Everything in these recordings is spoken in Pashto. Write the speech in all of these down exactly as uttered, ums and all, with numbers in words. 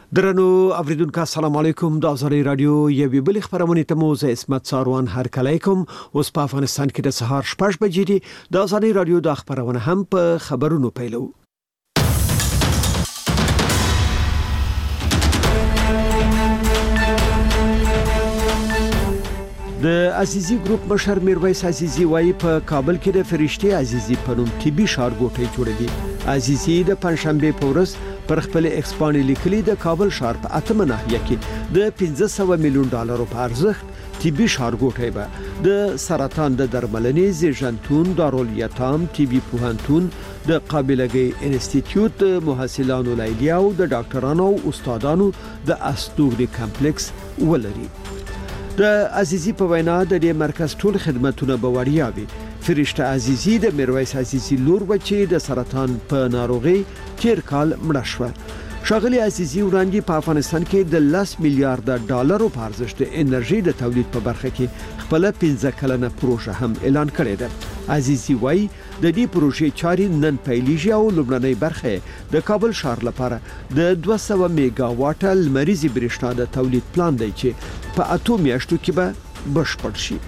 درنو اوریدونکو السلام علیکم د ازری رادیو یوې بل خبرونه ته مو زه اسمت ساروان هر کلیکم اوس په افغانستان کې د سهار شپږ بجې دي د ازری رادیو د خبرونه هم په خبرونو پیلو. د عزیزی ګروپ مشر میرویس عزیزی وایي په کابل کې د فرشتي عزیزی په نوم طبي ښارګوټی جوړوي. عزیزی د پنځشنبه په ورځ پر خپل ایکسپانی لیکلي د کابل ښار په اتمه ناحیه کې د پنځه سوه میلیون ډالرو په ارزښت طبي ښارګوټی به د سرطان د درملنې زیږنتون دارالیتام طبي پوهنتون د قابلګۍ انسټیټیوټ د محصلانو لیلیه او د ډاکټرانو او استادانو د استوګنې کمپلیکس ولري. د عزیزی په وینا د دې مرکز ټول خدماتونه به وړیا وي. فرشته عزیزی د میرویس عزیزی لور و چې د سرطان په ناروغي تیر کال مړه شوه. شاغلی عزیزی وړاندې په افغانستان کې د لس میلیارډ ډالرو په ارزښت د انرژي د تولید په برخه کې خپل پنځه کلنه پروژه هم اعلان کړې ده. عزیزی وایي د دې پروژې چارې نن پیلېږي او لومړنۍ برخه د کابل ښار لپاره د دوه سوه میگا واټ لمریزي برېښنا د تولید پلان دی چې په اته میاشتو کې به بشپړ شي.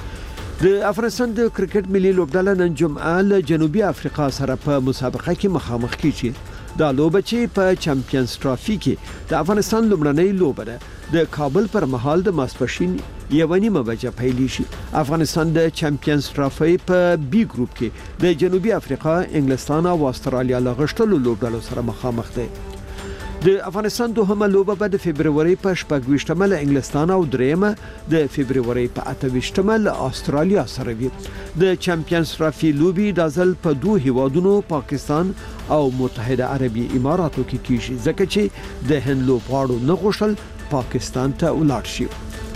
د افغانستان د کرکټ ملي لوبډله نن جمعه له جنوبي افریقا سره په مسابقه کې مخامخ کیږي. دا لوبه چې په چمپیونز ټرافي کې د افغانستان لومړنۍ لوبه ده د کابل پر مهال د ماسپښین یوه نیمه بجه پیلېږي. افغانستان د چمپیونز ټرافي په بي ګروپ کې د جنوبي افریقا، انګلستان او استرالیا له غښتلو لوبډلو سره مخامخ دی. د افغانستان دوهمه لوبه به د فبرवरी په شپږ ویشتمه له انګلستان او دریمه د فبرवरी په اته ویشتمه له استرالیا سره وي. د چمپیونز ټرافي لوبي د ځل په دوه هیوادونو پاکستان او متحده عربي اماراتو کې کیږي ځکه چې د هند لوبغاړو نه غوښتل پاکستان ته ولاړ شي.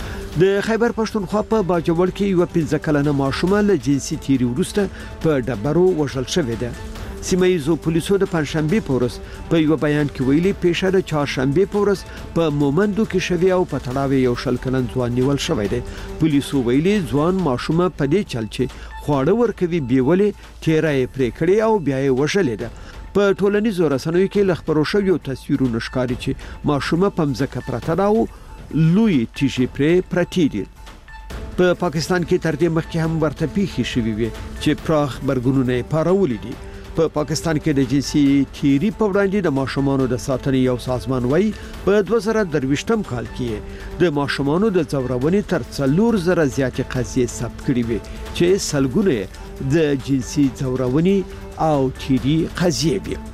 د خیبر پښتونخوا په باجوړ کې یو پنځه کلنه ماشومه له جنسي تیری وروسته په ډبرو وژل شوې ده. سیمه ییزو پولیسو د پنځشنبه په ورځ په یو بیان کې ویلي پیښه د چهارشنبه په ورځ په مومندو کې شوې او په تړاو یو شل کلن ځوان نیول شوی دی. پولیسو ویلي ځوان ماشومه په دې چل چې خواړه ورکوي بیولې تیرای پرې کړې او بیا یې وژلې ده. په ټولنیزو رسنیو کې لخبرو شویو تصویرونه ښکاري چې ماشومه په مځکه پرته ده او لوی تیږې پرې پرتې دي. په پاکستان کې تر دې مخکې هم ورته پیښې شوې وي چې پراخ برګونونه یې پارولي دي. په پا پاکستان کې د جنسي تیری په وړاندې د ماشومانو د ساتنې یو سازمان وایي په دوه زره درویشتم کال کې د ماشومانو د ځورونې تر څلور زره زیاتې قضیې ثبت کړې وي چې سلګونه د جنسي ځورونې او تیری قضیې وي.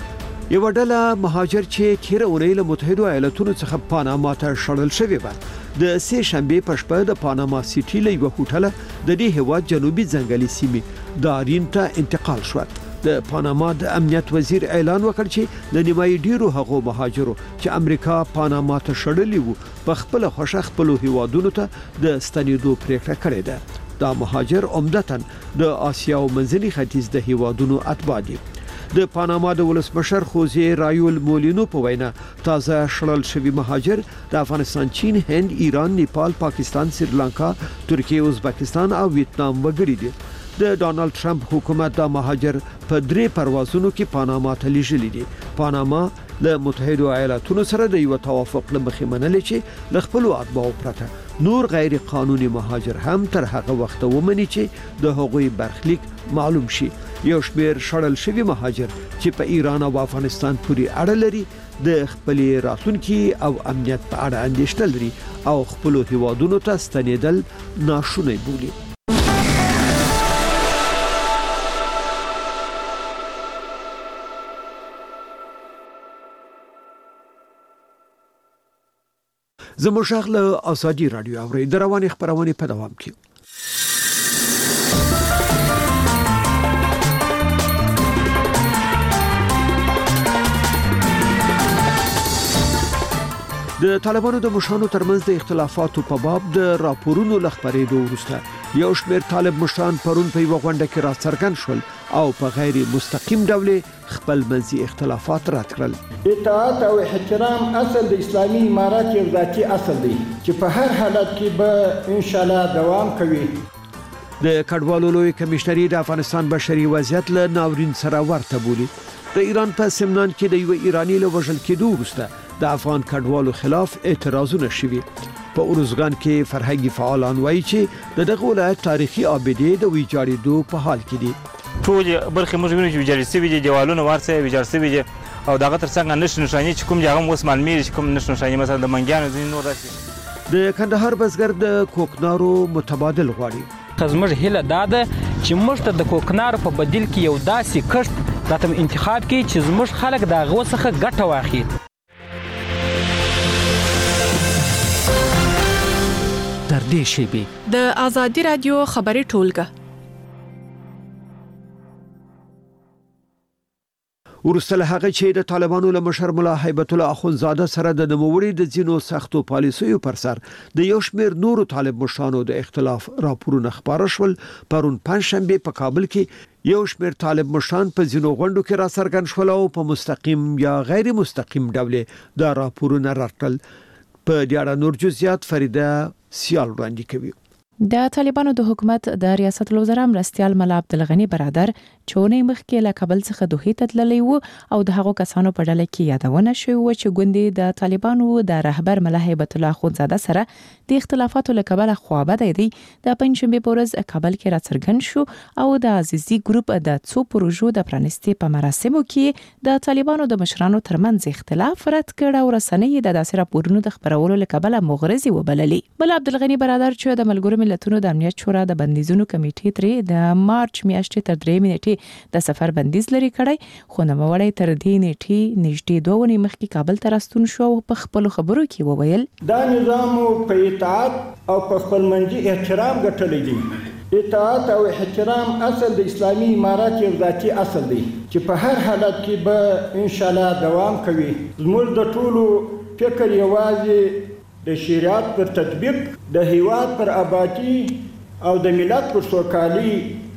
یو ډله مهاجر چې تیر اونۍ له متحده ایالاتونو څخه پاناما ته شړل شوی و د سه شنبه په شپه د پاناما سیټي له یو هوټل د دې هیواد جنوبي ځنګلي سیمې دارین ته انتقال شو. د پاناما د امنیت وزیر اعلان وکړ چې د نیمایي ډیرو هغو مهاجرو چې امریکا پاناما ته شړلي وو په خپل خوښه خپل هیوادونو ته د ستنېدو پریکړه کړې ده. دا مهاجر عمدتاً د آسیا او منځني ختیځ د هیوادونو اتباع دي. د پاناما د ولسمشر خوزه رایول مولینو په وینا تازه شړل شوی مهاجر د افغانستان، چین، هند، ایران، نیپال، پاکستان، سریلانکا، ترکیه، ازبکستان او ویتنام وګړي دي. د ډانلډ ټرمپ حکومت د مهاجر په درې پروازونو کې پاناما ته لیږلي دي. پاناما له متحده ایالاتونو سره د یو توافق لمخې منلې چې له خپل اتباعو پرته نور غیر قانوني مهاجر هم تر هغه وخت ومني چې د هغوی برخلیک معلوم شي. یو شمیر شړل شوی مهاجر چې په ایران او افغانستان پورې اړه لري د خپل راتلونکي او امنیت په اړه اندېښنه لري او خپل هیوادونو ته ستنېدل ناشونی بولي. زموږ غږ له ازادي رادیو اوري د رواني خبرونه په دوام کې. د طالبانو د مشرانو ترمنځ د اختلافاتو په باب د راپورونو لخبرېدو وروسته یو شمېر طالب مشران پرون په یو غونډه کې راڅرګند شول او په غیر مستقیم ډول خپل منځي اختلافات رد کړل. اطاعت او احترام اصل د اسلامي امارات یو ذاتي اصل دی چې په هر حالت کې به ان شاء الله دوام کوي. د کډوالو لوی کمشنري د افغانستان بشري وضعیت له ناورین سره ورته بولي. د ایران په سمنان کې د یو ایرانی له وژل کېدو وروسته د افغان کډوالو خلاف اعتراضونه شوي. په اورزګان کې فرهنګي فعالان وایي چې د دغه ولایت تاریخي ابدې د ویجاړېدو په حال کې دي. ټول برخې موږ وینو چې ویجاړ شوي دي، دیوالونه ورسره ویجاړ شوي دي او دغه ترڅنګ نښې نښانې چې کوم دي هغه اوس معلومېږي چې کوم نښې نښانې مثلا د منګیانو ځینې نور داسې. د کندهار بزګر د کوکنارو متبادل غواړي. زموږ هیله دا ده چې موږ ته د کوکنارو په بدیل کې یو داسې کښت راته انتخاب کړي چې زموږ خلک د هغو څخه ګټه واخلي. تر دې شیبې د آزادي رادیو خبري ټولګه ورسله هغه چې د طالبانو له مشر ملا هیبت الله اخونزاده سره د نوموړي د ځینو سختو پالیسیو پر سر د یو شمېر نورو طالب مشرانو د اختلاف راپورونه خبره شول. پرون پنځشنبه په کابل کې یو شمېر طالب مشران په ځینو غونډو کې را څرګند شول او په مستقیم یا غیر مستقیم ډول دا راپورونه راټول. په دې اړه نور جزئیات فریده سیال وړاندې کوي. د طالبانو د حکومت د ریاست الوزرا مرستیال ملا عبدالغنی برادر چونې مخکې له کابل څخه دوحې ته تللی و او د هغو کسانو په ډله کې یادونه شوې و چې ګوندې د طالبانو د رهبر ملا هیبت الله اخونزاده سره د اختلافاتو له کبله خوابه دی. د پنځشنبه په ورځ کابل کې راڅرګند شو او د عزیزي ګروپ د څو پروژو د پرانستي په مراسمو کې د طالبانو د مشرانو ترمنځ اختلاف رد کړ او رسنۍ د داسې راپورونو د خبرولو له کبله مغرضي وبللې. ملا عبدالغنی برادر چې د ملګرو ملتونو د امنیت شورا د بندیزونو کمیټې ترې د مارچ میاشتې تر درې نیټې د سفر بندیز لري کړی، خو نوموړی تر دې نیټې نږدې دوه ونې مخکې کابل ته راستون شو او په خپل خبرو کې وویل دا نظام په اطاعت او په خپلمنځي احترام ګټلی دی. اطاعت او احترام اصل د اسلامي امارت یو ذاتي اصل دی چې په هر حالت کې به ان شاء الله دوام کوي. زموږ د ټولو فکر یوازې د شریعت پر تطبیق، د هیواد پر آبادی او د ملت پر سوکالي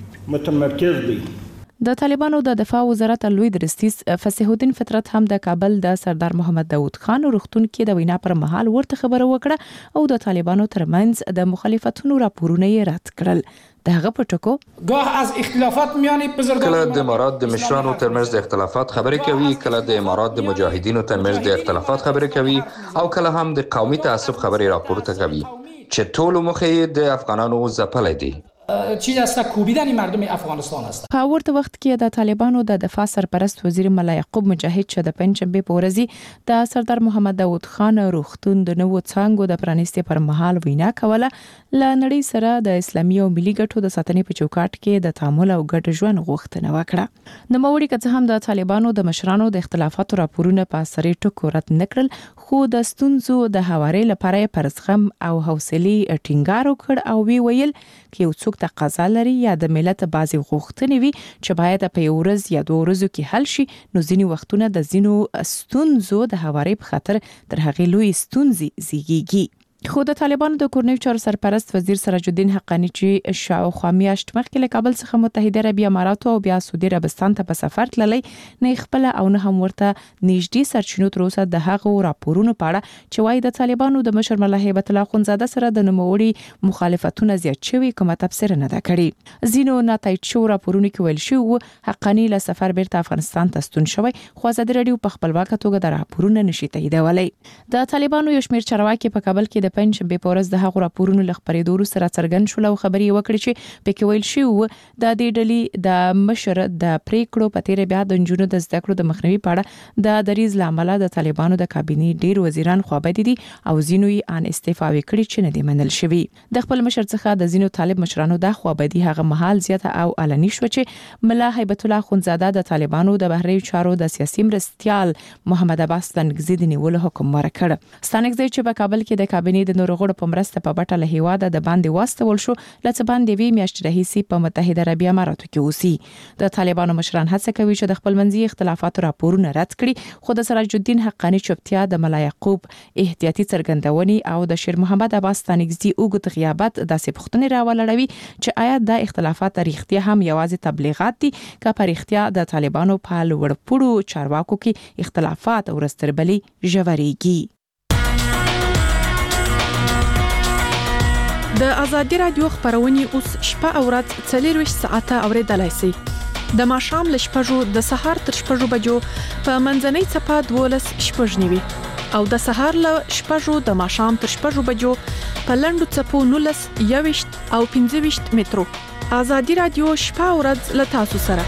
متمرکز دی. د طالبانو د دفاع وزارت لوی درستیز فصیح الدین فطرت هم د کابل د سردار محمد داود خان روغتون کې د وینا پر مهال ورته خبره وکړه او د طالبانو ترمنځ د مخالفتونو راپورونه یې رد کړل. دغه پټکو گاه از اختلافات میانی بزرگان کله د امارات د مشرانو ترمنځ د اختلافات خبرې کوي، کله د امارات د مجاهدینو ترمنځ د اختلافات خبرې کوي او کله هم د قومي تعصب خبرې راپورته کوي چې ټول مخې د افغانانو ځپلې دي. چیز است کوبیدن مردم افغانستان است. په ورته وخت کې د طالبانو د دفاع سرپرست وزیر ملا یعقوب مجاهد چې د پنځشنبه په ورځ د سردار محمد داود خان روغتون د نوو څانګو د پرانستي پر مهال وینا کوله، ل نړۍ سره د اسلامي او ملي ګټو د ساتنې په چوکاټ کې د تعامل او ګډ ژوند غوښتنه وکړه. نوموړي که هم د طالبانو د مشرانو د اختلافاتو راپورونه په اثري ټکو رد نکړل، خو د ستونزو د هواري لپاره پر زغم او حوصله ټینګار وکړ او وی ویل کې یو څوک تقاضا لري یا د ملت بعضي غوښتنې وي چې باید په یو ورځ یا دوه ورځو کې حل شي، نو ځینې وختونه د ځینو ستونزو د هواري په خاطر تر هغې لوی ستونزې زیږیږي. خو د طالبانو د کورنیو چارو سرپرست وزیر سراج الدین حقانی چې شاوخوا میاشت مخکې له کابل څخه متحده عربي امارات او بیا سعودي عربستان ته په سفر تللی، نه خپل او نه هم ورته نږدې سرچینو تر اوسه د هغو راپورونو په اړه چې وايي د طالبانو د مشر ملا هیبت الله اخونزاده سره د نوموړي مخالفتونه زیات شوي کومه تفسیر نه ده کړې. ځینو ناتایید شو راپورونو کې ویل شوی حقانی له سفر بیرته افغانستان ته ستون شوی، خو ازادي رادیو په خپلواکه توګه د راپورونو نشي تاییدولی. د طالبانو یو شمېر چارواکي په کابل کې د پنځشنبه په ورځ د هغو راپورونو له خپرېدو وروسته راڅرګند شول او خبرې وکړې چې پکې ویل شوي د دې ډلې د مشر د پریکړو په تیره بیا د نجونو د زده کړو د مخنیوي په اړه د دریځ له امله د طالبانو د کابینې ډېر وزیران خوابدي دي او ځینو یې ان استعفاوي کړي چې نه دي منل شوي. د خپل مشر څخه د ځینو طالب مشرانو د خوابدي هغه مهال زیاته او علني شو چې ملا هیبت الله اخونزاده د طالبانو د بهرنیو چارو د سیاسي مرستیال محمد عباس تنګزي د نیولو حکم ورکړ. ستانکزي چې په کابل کې د کابینې د نورو غړو په مرسته په بټه له هیواده د باندې واستول شو، لڅ باندې وی میاشتې راهیسې په متحده عربي اماراتو کې اوسي. د طالبانو مشران هڅه کوي چې د خپلمنځي اختلافاتو راپورونه رد کړي، خو د سراج الدین حقانی چوپتیا، د ملا یعقوب احتیاطي څرګندونې او د شیر محمد عباس تنګزي اوږد غیابت داسې پوښتنې راولړوي چې آیا د اختلافات رښتیا هم یوازې تبلیغات دي که په رښتیا د طالبانو په لوړپوړو چارواکو کې اختلافات او رستربلي ژورېږي. د آزادي رادیو خبرونه اوس شپه او ورځ څلور ساعته اوریدلای شئ. د ماښام له شپږو د سهار تر شپږو بجو په منځنۍ څپه دولس شپږ نیوي او د سهار له شپږو د ماښام تر شپږو بجو په لنډو څپو نولس یوویشت او پنځه ویشت مترو. ازادي رادیو شپه او ورځ له تاسو سره.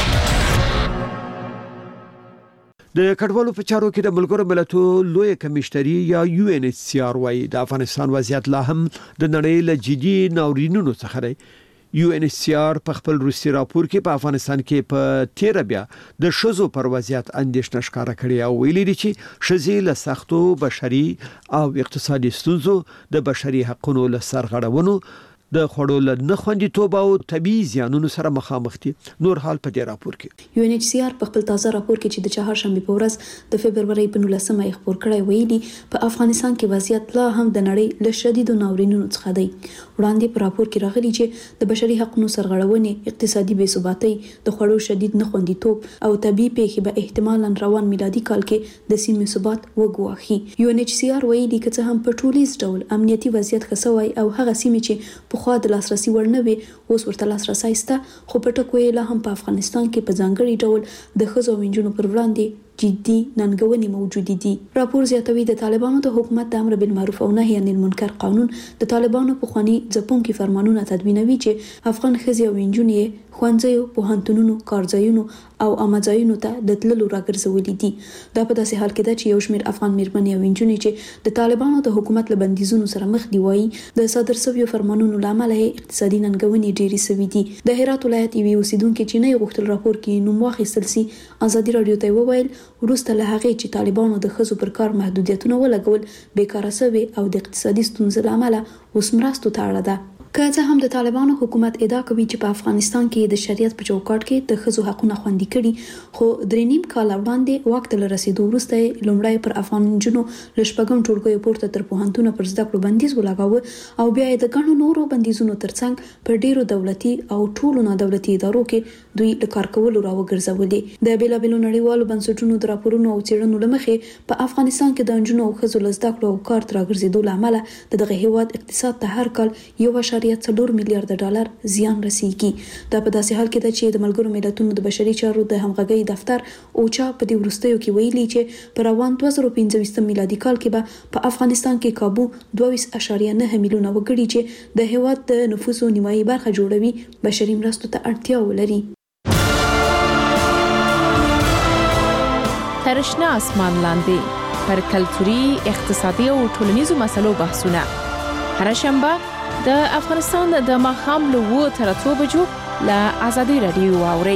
د کډوالو په چارو کې د ملګرو ملتونو لوی کمیشنري یا یو ان ایچ سی آر وايي د افغانستان وضعیت لا هم د نړۍ له جدي ناورینونو څخه دی. یو ان ایچ سی آر په خپل روسي راپور کې په افغانستان کې په تیر بیا د شذو پر وضعیت اندېښنه ښکاره کړې او ویلي دي چې شذې له سختو بشري او اقتصادي ستونزو د بشري حقوقو له سرغړونو د خوړو له نه خوندیتوب او طبي زیانونو سره مخامخ دي. نور حال په دې راپور کې یو ان ایچ سی آر په خپل تازه راپور کې چې د چهارشنبه په ورځ د فبرवरी په نولسمه یې خپور کړی ویلي په افغانستان کې وضعیت لا هم د نړۍ له شدیدو ناورینونو څخه دی. وړاندې په راپور کې راغلي چې د بشري حقوقو سرغړونې، اقتصادي بې ثباتۍ، د خوړو شدید نه خوندیتوب او طبي پیښې به احتمالاً روان میلادي کال کې د سیمې ثبات وګواښي. یو ان ایچ سی آر ویلي که څه هم په ټولیز ډول امنیتي وضعیت ښه شوی او هغه سیمې چې خو د لاسرسي وړ نه وي اوس ورته لاسرسي شته، خو په ټکو یې لا هم په افغانستان کې په ځانګړي ډول د ښځو او نجونو پر وړاندې جدي ننګونې موجود دي. راپور زیاتوي د طالبانو د حکومت د امر بالمعروف او نهي عن المنکر قانون د طالبانو په خواني ځپونکي فرمانونه تدوینوي چې افغان ښځې او نجونې ښوونځیو، پوهنتونونو، کارځایونو او عامه ځایونو ته د تللو راګرځولي دي. دا په داسې حال کې ده چې یو شمېر افغان میرمنې او نجونې چې د طالبانو د حکومت له بندیزونو سره مخ دي وایي د صادر شویو فرمانونو له امله اقتصادي ننګونې ډېرې شوي دي. د هرات ولایت یوې اوسیدونکې چې نه یې غوښتل راپور کې نوم واخیستل سي ازادي رادیو ته وویل وروسته له هغې چې طالبانو د ښځو پر کار محدودیتونه ولګول بیکاره شوي او د اقتصادي ستونزو له امله اوس مرستو ته اړه ده. که څه هم د طالبانو حکومت ادعا کوي چې په افغانستان کې د شریعت په چوکاټ کې د ښځو حقونه خوندي کړي، خو درې نیم کال وړاندې واک ته رسیدو وروسته لومړی پر افغان نجونو له شپږم ټولګیو پورته تر پوهنتونه پر زده کړو بندیز ولګاوه او بیا یې د ګڼو نورو بندیزونو ترڅنګ په ډیرو دولتي او ټولو نادولتي ادارو کې دوی له کار کولو راوګرځولې. د بیلابیلو نړیوالو بنسټونو د راپورونو او څېړنو له مخې په افغانستان کې د نجونو او ښځو له زده کړو او کار ته راګرځېدو له امله د دغه هیواد اقتصاد ته هر کال یو څلور میلیارډ ډالر زیان رسیږي. دا په داسې حال کې ده چې د ملګرو ملتونو د بشري چارو د همغږۍ دفتر اوچا په دې وروستیو کې ویلي چې په روان دوه زره پنځه میلادي کال کې به په افغانستان کې کابو دوه اعشاریه نه میلیونه وګړي چې د هیواد د نفوسو نیمایي برخه جوړوي بشري مرستو ته اړتیا ولري. تر شنه اسمان لاندې پر کلتوري، اقتصادي او ټولنیزو مسلو بحثونه هر شنبه د افغانستان د ماښام له اوه تر اتو بجو له ازادي رادیو واورئ.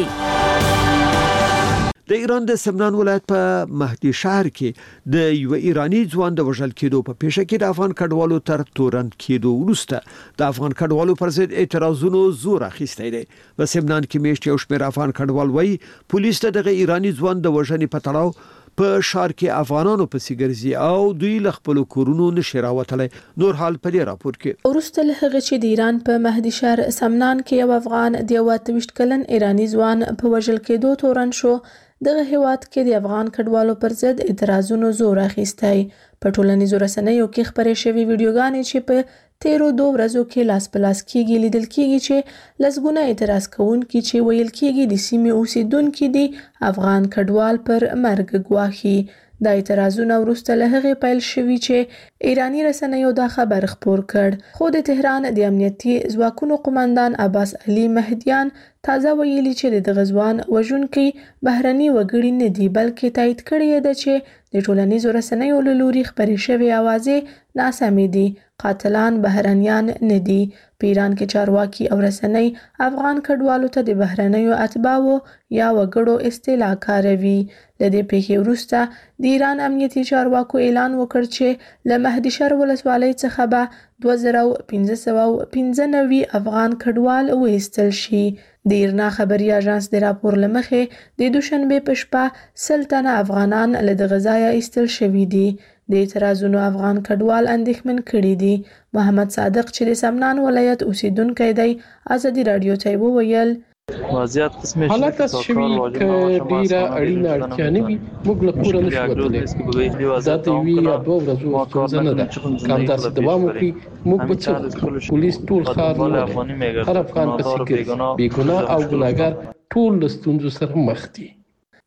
د ایران د سمنان ولایت په مهدی شهر کې د یو ایرانی ځوان د وژل کېدو په پیښه کې د افغان کډوالو تر تورن کېدو وروسته د افغان کډوالو پر ضد اعتراضونو زور اخیستی دی. په سمنان کې میشت یو شمېر افغان کډوال وایي پولیس ته دغه ایرانی ځوان د وژنې په تړاو په شهر کې افغانانو پسې ګرځي او دوی له خپل کورونو نشي راوتلی. نور حال په دې راپور کې وروسته له هغه چې د ایران په مهدی شهر سمنان کې یو افغان د یو اته ویشت کلن ایرانی ځوان په وژل کېدو تورن شو، دغه هیواد کې د افغان کډوالو پر ضد اعتراضونو زور اخیستی. په ټولنیزو رسنیو کې خپرې شوې ویډیوګانې چې په تیرو دو ورځو کې لاس په لاس کېږي لیدل کېږي چې لسګونه اعتراض کوونکي چې ویل کېږي د سیمې اوسیدونکي دي افغان کډوال پر مرګ ګواښي. دا اعتراضونه وروسته له هغې پیل شوي چې ایرانی رسنیو دا خبر خپور کړ، خو د تهران د امنیتي ځواکونو قومندان عباس علي مهدیان تازه ویلي چې د دغه ځوان وژونکي بهرني وګړي نه دي، بلکې تایید کړی ده چې د ټولنیزو رسنیو له لوري خپرې شوې اوازې ناسمې دي، قاتلان بهرنیان نه دي. په ایران کې چارواکي او رسنۍ افغان کډوالو ته د بهرنیو اتباعو یا وګړو اصطلاح کاروي. له دې پیښې وروسته د ایران امنیتي چارواکو اعلان وکړ چې له مهدی شهر ولسوالۍ څخه به دوه زره پنځه سوه پنځه نوي افغان کډوال وایستل شي. د ایرنا خبري اژانس د راپور له مخې د دوشنبې په شپه سل تنه افغانان له دغه ځایه ایستل شوي دي. د اعتراضونو افغان کډوال اندېښمن کړي دي. محمد صادق چې د سمنان ولایت اوسیدونکی دی ازادي رادیو ته وویل وضعیت قسمه حالت از شوی که ډیره اړینه اړتیا نه وي موږ له کوره نشو وتلی. دا د یوې یا دوه ورځو ستونزه نه ده، که همداسې دوام وکړي موږ به څه وکړو. پولیس ټول ښار نیولی، هر افغان پسې ګرځي، بېګناه او ګناهګار ټول له ستونزو سره مخ دي.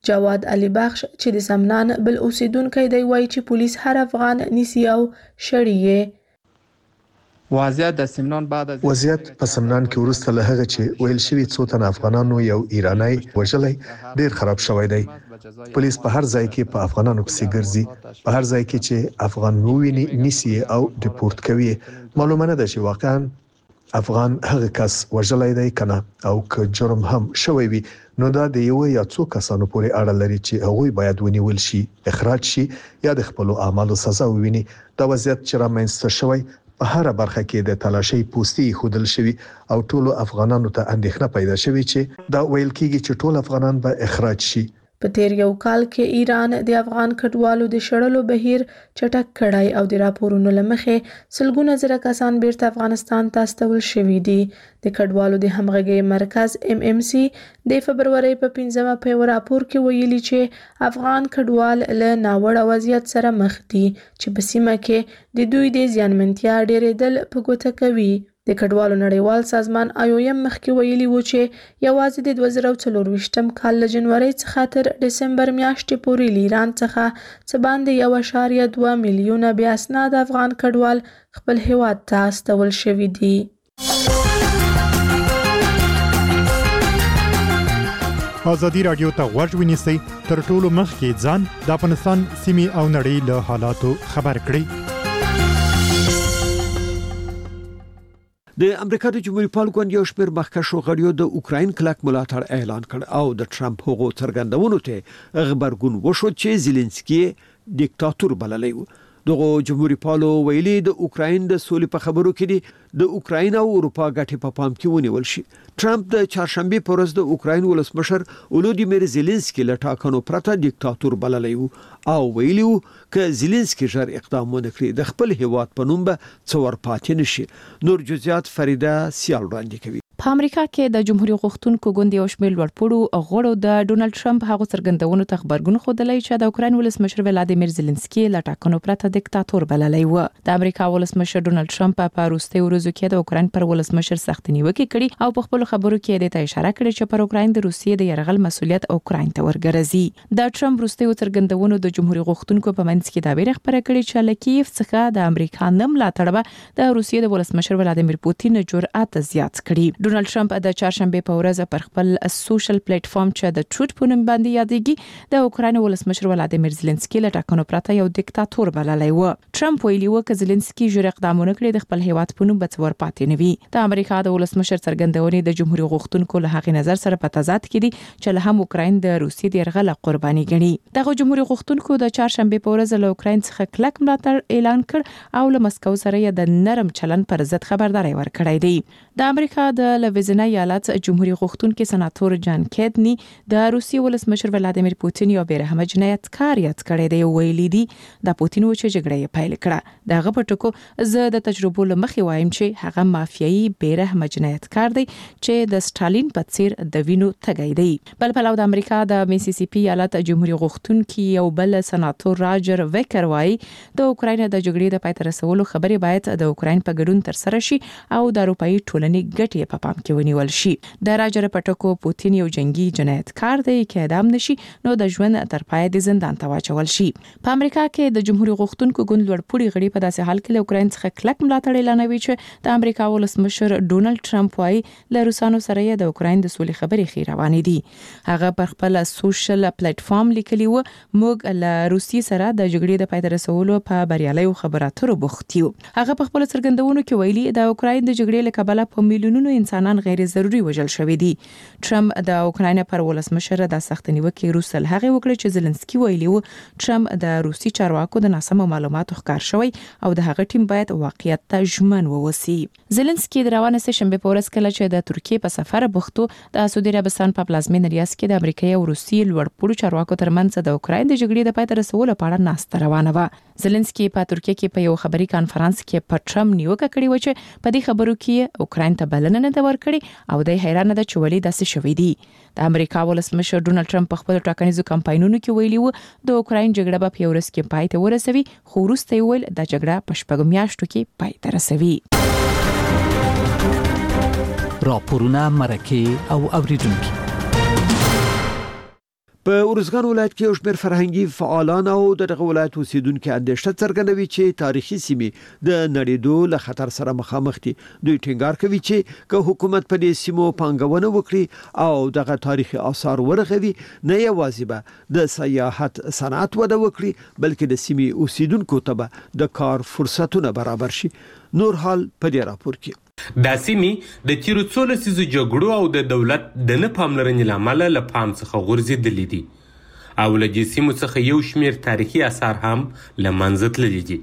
جواد علي بخش چې د سمنان بل اوسیدونکی دی وایي چې پولیس هر افغان نیسي او شړي. وضعیت د سمنان بعد از وضعیت په سمنان کې ورسته له هغه چې ویل شوی څو تن افغانانو یو ایرانی وژلای ډیر خراب شوی دی. پولیس په هر ځای کې په افغانانو پسې ګرځي، په هر ځای کې چې افغان وویني نیسي او ډیپورت کوي. معلومه نه ده چې واقعا افغان هغه کس وژلای دی کنه او که جرم هم شوی وي نو دا د یو یا څو کسانو پورې اړه لري چې هغوی باید ونیول شي، اخراج شي یا د خپل اعمالو سزا وویني. دا وضعیت چې رامنځته شوی په هر برخه کې د تلاشي پوسټي خودل شوی او ټول افغانانو ته اندېښنه پیدا شوی چې دا ویل کیږي چې ټول افغانان به اخراج شي. په تیر یو کال کې ایران د افغان کډوالو د شړلو بهیر چټک کړای او د راپورونو لمخې سلګونه زره کسان بیرته افغانستان ته استول شوي دي. د کډوالو د همغږي مرکز ام ام سي د فبرवरी په پنځمه په یو راپور کې ویلي چې افغان کډوال له ناوړه وضعیت سره مخ دي چې په سیمه کې د دوی د زیانمنتیا ډېرېدل په ګوته کوي. د کډوالو نړیوال سازمان آی او ایم مخکې ویلي و چې یوازې د دوه زره څلورویشتم کال له جنوري څخه تر دسمبر میاشتې پورې له ایران څخه څه باندې یو اعشاریه دوه میلیونه بې اسناده افغان کډوال خپل هیواد ته استول شوي دي. ازادي راډیو ته غوږ ونیسئ، تر ټولو مخکې ځان د افغانستان سیمې او نړۍ له حالاتو خبر کړئ. د امریکا د جمهوریت پال ګوند یو شمېر مخکښو غړیو د اوکراین کلک ملاتړ اعلان کړ او د ټرمپ هغو څرګندونو ته غبرګون وشو چې زيلنسکي ډیکټاتور بللی و. دغه جمهوریت پالو ویلي د اوکراین د سولې په خبرو کې دي د اوکراین او اروپا ګټې په پام کې ونیول شي. ټرمپ د چهارشنبه په ورځ د اوکراین ولسمشر اولودیمیر زيلنسکي له ټاکنو پرته ډیکټاتور بللی و او ویلي و ک زيلنسکي ژر اقدام ونه کړي د خپل هیواد په نوم به څور پاتې نشي. نور جزئیات فریده سیال وړاندې کوي. په امریکا کې د جمهوریت غوښتونکو ګوند یو شمېر لوړپوړو غړو د ډونالد ټرمپ هغه څرګندونو ته خبرګون خوده چې د اوکراین ولسمشر ولادیمیر زيلنسکي له ټاکنو پرته ډیکټاتور بللی و. د امریکا ولسمشر ډونالد ټرمپ په وروستي ورځو کې د اوکراین پر ولسمشر سخت نیوکې کړې او په خپل خبرو کې د اشاره کړې چې پر اوکراین د روسیې د يرغل مسؤلیت اوکراین ته ورګرځي. د ټرمپ وروستي څرګندونو د جمهوریت غوښتونکو په منځ کې دا ویره خبره کړې چې لکیف څخه د امریکا نم لا تړبه د روسیې د ولسمشر ولادیمیر پوتین جرأت زیات کړي. ډونالد ټرمپ د چهارشنبه په ورځ پر خپل سوشل پلیټ فارم چې د ټروت په نوم باندې یادېږي د اوکراین ولسمشر ولادیمیر زيلنسکي له ټاکنو پرته یو ډیکټاتور بللی و. ټرمپ ویلي و چې زيلنسکي ژر اقدامونه کړي د خپل هیواد په نوم به څور پاتې نه وي. د امریکا د ولسمشر څرګندونې د جمهوریت غوښتونکو له هغې نظر سره په تضاد کې دي چې له هم اوکراین د روسیې د يرغل قرباني ګڼي. دغه جمهوریت غوښتونکو د چهارشنبه په ورځ له اوکراین څخه کلک ملاتړ اعلان کړ او له مسکو سره یې د نرم چلن پر ضد خبرداري ورکړې ده. د امریکا د لویزیانا ایالت جمهوریت غوښتونکو سناتور جان کیدنی د روسي ولسمشر ولادیمیر پوتین یو بیرحمه جنایتکار یاد کړی دی. ویلي دی د پوتین و چې جګړه یې پیل کړه. دغه پټکو زه د تجربو لمخې وایم چې هغه مافیایي بیرحمه جنایتکار دی چې د سټالین په څیر د وینو تګی دی. بل پلو د امریکا د میسیسیپي ایالت جمهوریت غوښتونکو یو بل سناتور راجر ویکر وایي د اوکراین د جګړې د پای ته رسولو خبرې باید د اوکراین په ګډون تر سره شي او د اروپאי ټولنې ګټې په پام کې ونیول شي. د راجر پټکو پوتین یو جنگي جنایتکار دی چې اعدام نشي نو د ژوند تر پای د زندان ته واچول شي. په امریکا کې د جمهوریت غوښتونکو ګوند لوړپوړي غړي په داسې حال کې له اوکراین څخه کلک ملاتړ اعلانوي چې د امریکا ولسمشر ډونالد ټرمپ وايي له روسانو سره یې د اوکراین د سولې خبرې خې روانې دي. هغه پر خپل سوشل پلیټ فارم لیکلی و موږ له روسي سره د جګړې د پای ته رسولو په بریالیو خبرو اترو بوخت یو. هغه په خپل څرګندونو کې ویلي د اوکراین د جګړې له کبله په میلیونونو انسانان غیر ضروري وژل شوي دي. ټرمپ د اوکراین پر ولسمشر د سخت نیوکې روسل هغه وکړي چې زيلنسکي ویلي و ټرمپ د روسي چارواکو د ناسمو معلوماتو ښکار شوی او د هغه ټیم باید واقعیت ته ژمن ووسی. زيلنسکي د روانه سه شنبه په ورځ کله چې د ترکیې په سفر بوختو د سعودي عربستان په پلازمین ریاض کې د امریکا او روسي لوړپوړو چارواکو ترمنځ د اوکراین د جګړې د پای ته رسولو په اړه ناسته روانه و. زيلنسکي په ترکیې کې په یو خبري کانفرنس کې په ټرمپ نیوکه کړې و چې په دې خبرو کې اوکراین ته بلنه نه دا ورکړي او د حیرانه ده چې ولې داسې شوې دي. د امریکا ولسمشر ډونالد ټرمپ په خپل ټاکنیزو کمپاینونو کې ویلي و د اوکراین جګړه به په ورځ کې پای ته ورسوي خو وروسته یې ویل د جګړه په شپږ میاشتو کې پای ته رسوي. راپورونه مرکه او اوریدونکو په ارزګان ولایت کې یو شمېر فرهنګي فعالان او دغه ولایت اوسیدونکو اندېښنه څرګندوي چې تاریخي سیمې د نړېدو له خطر سره مخامخ دي. دوی ټینګار کوي چې که حکومت په دې سیمو پانګونه وکړي او دغه تاریخي آثار ورغوي نه یوازې به د سیاحت صنعت وده وکړي بلکې د سیمې اوسیدونکو ته به د کار فرصتونه برابر شي. نور حال په دې راپور کې دا سیمې د تیرو څو لسیزو جګړو او د دولت د نه پاملرنې له امله له پام څخه غورځېدلې دي او له دې سیمو څخه یو شمېر تاریخي اثار هم له منځه تللي دي،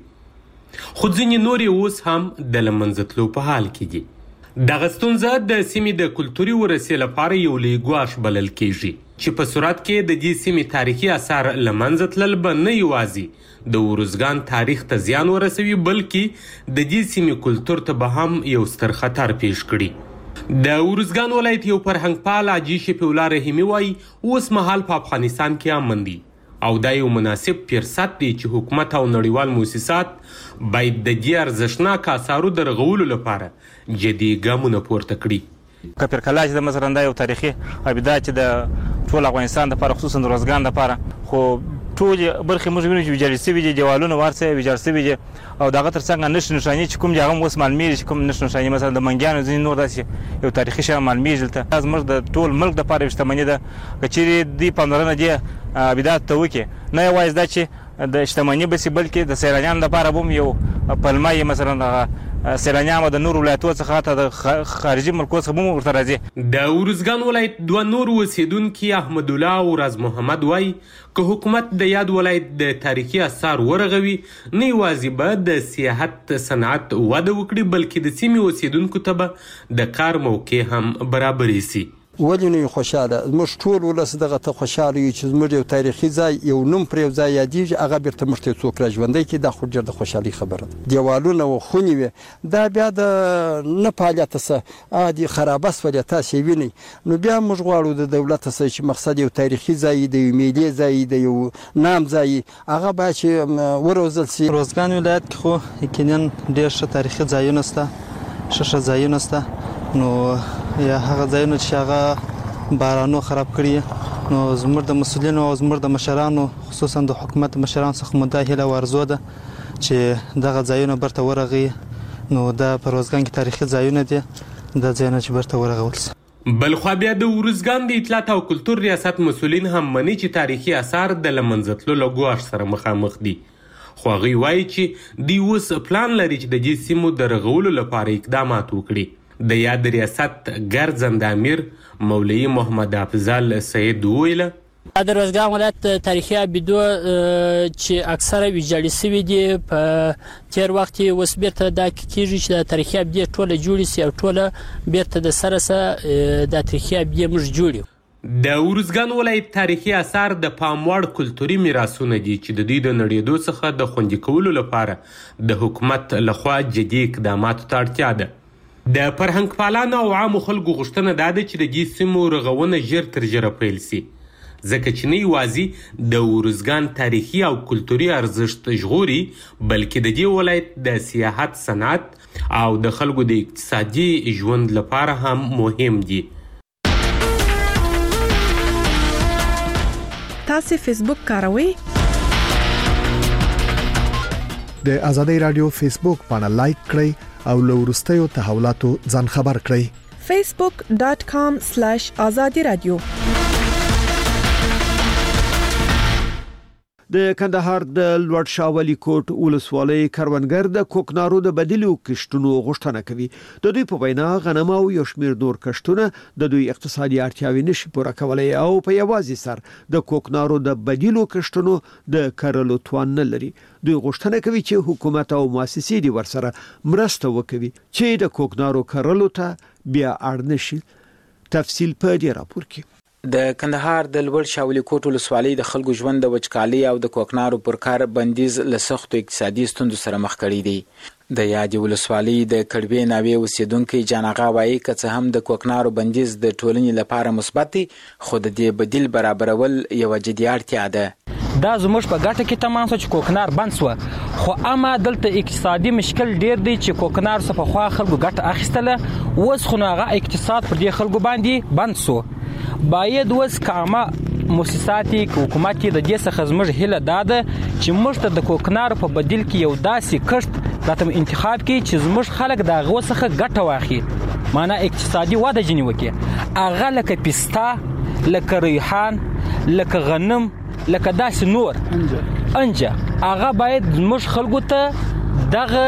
خو ځینې نور یې اوس هم د له منځه تلو په حال کې دي. دغه ستونزه د سیمې د کلتوري ورثې لپاره یو لوی ګواښ بلل کېږي چې په صورت کې د دې سیمې تاریخي اثار له منځه تلل به نه یوازې د ارزګان تاریخ ته زیان ورسوي بلکې د دې سیمې کلتور ته به هم یو ستر خطر پیښ کړي. د ارزګان ولایت یو فرهنګپال حاجي شفیع الله رحیمي وایي اوس مهال په افغانستان کې امن دی او دا یو مناسب فرصت دی چې حکومت او نړیوال مؤسسات باید د دې ارزښتناک اثارو د رغولو لپاره جدي ګامونه پورته کړي. کپر کلا چې د مزرنده یو تاریخي ابدا چې د ټول افغانستان لپاره خصوصا د ارزګان لپاره خو ټول برخې موږ وینو چې ویجاړ شوي دي، دیوالونه ورڅه ویجاړ شوي دي او دغه ترڅنګ نښې نښانې چې کوم هغه هم اوس معلومیږي چې کوم نښې نښانې مثلا د منګیانو ځینې نور داسې یو تاریخي شی معلومیږي دلته. دا زموږ د ټول ملک دپاره یوه شتمني ده که چیرې دوی پاملرنه دې ابداتو ته وکړي نه یوازې دا چې د شتمني بسي بلکې د سیلانیانو لپاره به هم یو پلمه یې مثلا سیلانیان د نور ولایتونو څخه حتی د خارجي ملکونو څخه هم ورته راځي. د ارزګان ولایت دوه نور اوسیدونکي احمد الله او راز محمد وایي که حکومت د یاد ولایت د تاریخي اثار ورغوي نه یوازې به د سیاحت صنعت وده وکړي بلکې د سیمې اوسیدونکو ته به د کار موقع هم برابرې سي. ولې نه خوشاله موږ ټول ولس دغه ته خوشاله یو چې زموږ یو تاریخي ځای یو نوم پر یو ځای یادېږي هغه بیرته موږ ته څوک را ژوندی کړي دا خو ډېر د خوشحالۍ خبره ده. دیوالونه و خونې وې دا بیا د نه فعالیته څه عادي خرابه سولې تاسې وینئ نو بیا موږ غواړو د دولت څخه چې مقصد یو تاریخي ځای د یو ملي ځای د یو نام ځای هغه باید چې وروزل سي. ارزګان ولایت کې خو یقینا ډېر ښه تاریخي ځایونه شته ښه ښه ځایونه شته نو یا هغه ځایونه چې هغه بارانو خراب کړي نو زموږ د مسؤلینو او زموږ د مشرانو خصوصا د حکومت مشرانو څخه مو دا هیله ورزو ده چې دغه ځایونه برته ورغي نو دا په ارزګان کې تاریخي ځایونه دي دا ځایونه چې برته ورغول شي. بلخوا بیا د ارزګان د اطلاعات او کلتور ریاست مسؤلین هم مني چې تاریخي اثار د له منځه تللو له ګواښ سره مخامخ دي خو هغوی وایي چې دوی اوس پلان لري چې د دې سیمو د رغولو لپاره اقدامات وکړي. د یاد ریاست ګرځنده امیر مولوي محمد افضل سید وویله د ارزګان ولایت تاریخي ابدو چې اکثره ویجاړې شوي دي په تیر وخت کې اوس بیرته دا کېږي چې د تاریخي ابدې ټوله جوړې شي او ټوله بیرته د سره سره د تاریخي ابدې موږ جوړ. د ارزګان ولایت تاریخي اثار د پام وړ کلتوري میراثونه دي چې د دوی د نړېدو څخه د خوندي کولو لپاره د حکومت لخوا جدي اقداماتو ته اړتیا ده. د فرهنګپالانو او عامو خلکو غوښتنه دا ده چې د دې سیمو رغونه ژر تر ژره پیل سي ځکه چې نه یوازې د ارزګان تاریخي او کلتوري ارزښت ژغوري بلکې د دې ولایت د سیاحت صنعت او د خلکو د اقتصادي ژوند لپاره هم مهم دي. تاسو فیسبوک کاروئ؟ د ازادي رادیو فیسبوک باندې لایک کړئ او له وروستیو تحولاتو ځان خبر کړئ. facebook dot com slash azadi radio. د کندهار د لوړ شاولي کوټ ولسوالۍ کروندګر د کوکنارو د بدیلو کښتونو غوښتنه کوي. د دوی په وینا غنم او یو شمېر نور کښتونه د دوی اقتصادي اړتیاوې نشي پوره کولای او په یوازې سر د کوکنارو د بدیلو کښتونو د کرلو توان نه لري. دوی غوښتنه کوي چې حکومت او مؤسسې دې ورسره مرسته وکړي چې د کوکنارو کرلو ته بیا اړ نشي. تفصیل په دې راپور کې. د کندهار د لوړ شاولي کوټ ولسوالۍ د خلکو ژوند د وچکالۍ او د کوکنارو پر کار بندیز له سختو اقتصادي ستونزو سره مخ کړی دی. د یادې ولسوالۍ د کړبې ناوې اوسیدونکي جان آغا وایي که څه هم د کوکنارو بندیز د ټولنې لپاره مثبت دی خو د دې بدیل برابرول یوه جدي اړتیا ده. دا زموږ په ګټه کې تمام شو چې کوکنار بند شو خو اما دلته اقتصادي مشکل ډیر دی چې کوکنار څخه خو خلکو ګټه اخیستله اوس خو هغه اقتصاد پر دې خلکو باندې بند شو. باید اوس کامه مؤسساتي حکومت د دې څخه زموږ هیله ده چې موږ ته د کوکنار په بدیل کې یو داسې کښت راته انتخاب کړي چې زموږ خلک د هغه څخه ګټه واخلي، معنا اقتصادي وده جنې وکړي. هغه لکه پسته، لکه ریحان، لکه غنم، لکه داسې نور انجه، هغه باید زموږ خلکو ته دغه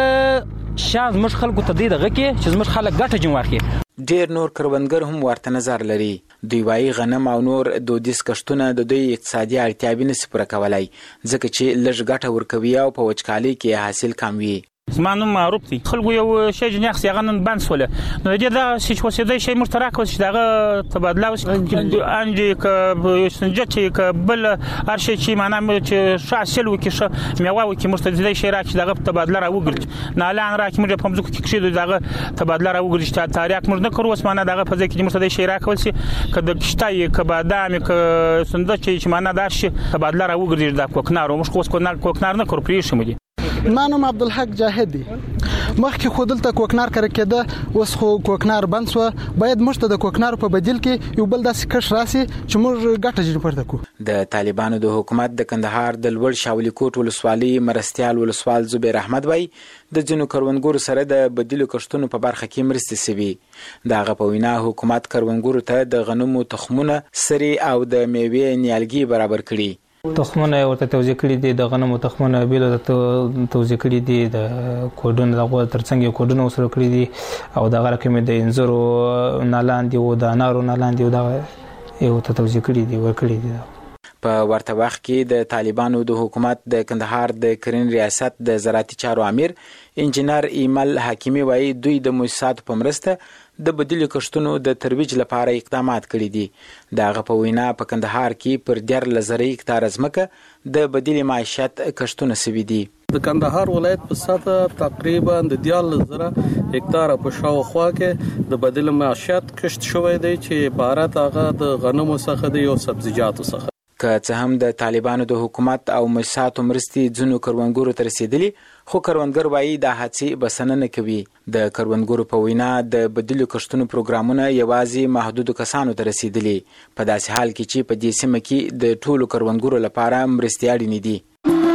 شان زموږ خلکو ته دی دغه کې چې زموږ خلک ګټه جن واخلي. ډیر نور کروندګر هم ورته نظر لري. دوی وايي غنم او نور دودیز کښتونه د دوی اقتصادي اړتیاوې نشي پوره کولای ځکه چې لږ ګټه ورکوي او په وچکالۍ کې حاصل کم وي. زما نوم معروف دی. خلکو یو شی جنیخ هغه نن بند سوله نو د دې دا چې وسیدای شي مشترک وس دغه تبادله وس انجی ک سنجت ک بل ارشي چې معنا چې شاسل وکي ش میوه وکي مستدیدای شي راځي دغه تبادله را وګرځي نه الان راکې موږ په مزو کې کښې دغه تبادله را وګرځي چې تاریخ موږ نه کړو وس معنا دغه په ځکه چې مستدیدای شي راکول شي کده کشتای ک بادام ک سنجت چې معنا دار شي تبادله را وګرځي د کوکنار موږ کوس کوکنار نه کړو پریښم دي. ما نوم عبدالحق جاهد دی. مخکې خو دلته کوکنار کار کېده، اوس خو کوکنار بند شو. باید موږ ته د کوکنار په بدیل کې یو بل داسې کښ راسي چې موږ ګټه جوړ پرته کو. د طالبانو د حکومت د کندهار د لوړ شاولي کوټ ولسوالۍ مرستيال ولسوال زبیر احمد وای د جنو کروندګرو سره د بدیلو کښتونو په برخه کې مرستې سوي. دغه په وینا حکومت کروندګرو ته د غنمو تخمونه، سري او د میوې نیالګي برابر کړي. تخمونه ورته توزیع کړي دي، د غنمو تخمونه بیل ته توزیع کړي دي، د کوډونو دغه ترڅنګ کوډونو وسره کړي دي او دغه رقم د انځرو نالاندې او د انارو نالاندې او دا یو ته توزیع کړي دي ورکړي دي. په ورته وخت کې د طالبانو د حکومت د کندهار د کرین ریاست د زراعتي چارو امیر انجینر ایمل حکیمی وایي دوی د مؤسساتو په مرسته د بدیلو کښتونو د ترویج لپاره اقدامات کړي دي. دغه په وینا په کندهار کې پر ډیر لزري هکتار ځمکه د بدیل معیشت کښتونه سوي دي. د کندهار ولایت په سطح تقریبا د دیال زره هکتار په شاوخوا کې د بدیل معیشت کښت شوی دی چې عبارت هغه د غنمو څخه دی او سبزیجاتو څخه. که څه هم د طالبانو د حکومت او مؤسساتو مرستې ځینو کروندګرو ته رسیدلي خو کروندګر وایي دا هڅې بسنه نه کوي. د کروندګرو په وینا د بدیلو کښتونو پروګرامونه یوازې محدودو کسانو ته رسیدلي په داسې حال کې چې په دې سیمه کې د ټولو کروندګرو لپاره مرستې اړینې دي.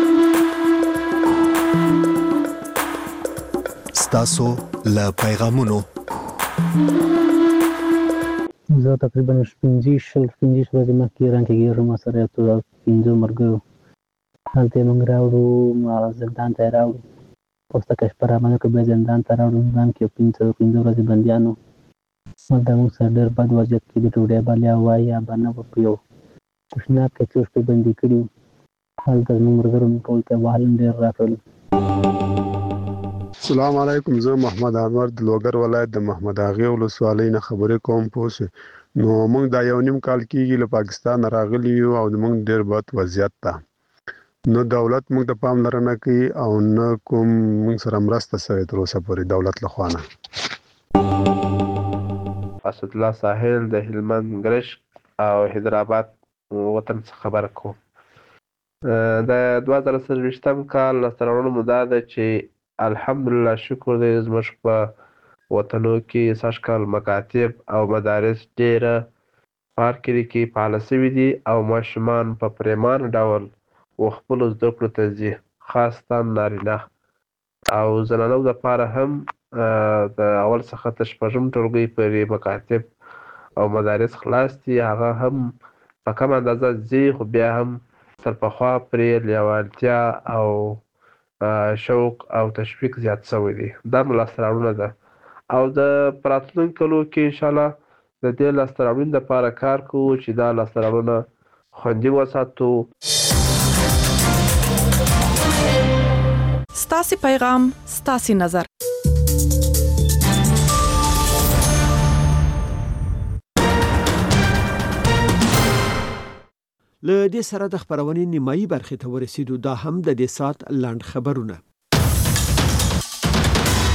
ستاسو له پیغامونو زه تقریبا پنځه شل پنځه ورځې مخکې رانټګېږم ما سره یو څو پنځه مرګو هلته موږ راوړو ما زندان ته راوړو پوسته کې شپه رامنه کې به زندان ته راوړو زندان کې پنځه پنځه ورځې بندیانو ما د موږ سره ډېر بد وضعیت کې د ټوډۍ بالیا وایي یا بنه په یو تشناب کې څو شپې بندي کړي هلته موږ مرګرو موږ ټول ته وهل ډېر راکړل. السلام علیکم. زه محمد انور د لوګر ولایت د محمد اغه ولسوالۍ نه خبرې کوم. پوه نو موږ دا یو نیم کال کېږي له پاکستان راغلي یو او موږ ډېر بد وضعیت ته نو دولت موږ ته پاملرنه کوي او نه کوم موږ سره مرسته شوې تر اوسه پورې دولت له خوا نه. اسد الله ساحل د هلمند ګرش او حیدرآباد وطن څخه خبره کوم. د دوه زره څلوېښتم کال لاسته راوړنو مو دا ده چې الحمدلله شکر دی زموږ په وطنو کې سږ کال مکاتب او مدارس ډېره پارکري کې فعاله سوي دي او ماشومان په پرېمانه ډول خپلو زده کړو ته ځي، خاصتا نارینه او زنانو دپاره هم د اول څخه تر شپږم ټولګۍ پورې مکاتب او مدارس خلاص دي. هغه هم په کم اندازه ځي خو بیا هم تر پخوا پرې لیوالتیا او شوق او تشویق زیات شوی دی. دا مو لاسته راوړنه ده او د راتلونکي کلو کې انشاءالله د دې لاسته راوړنې دپاره کار کوو چې دا لاسته راوړنه خوندي وساتو. ستاسې پیغام ستاسې نظر. له دې سره د خبرونې نیمایي برخې ته ورسېدو. دا هم د دې سات لاند خبرونه.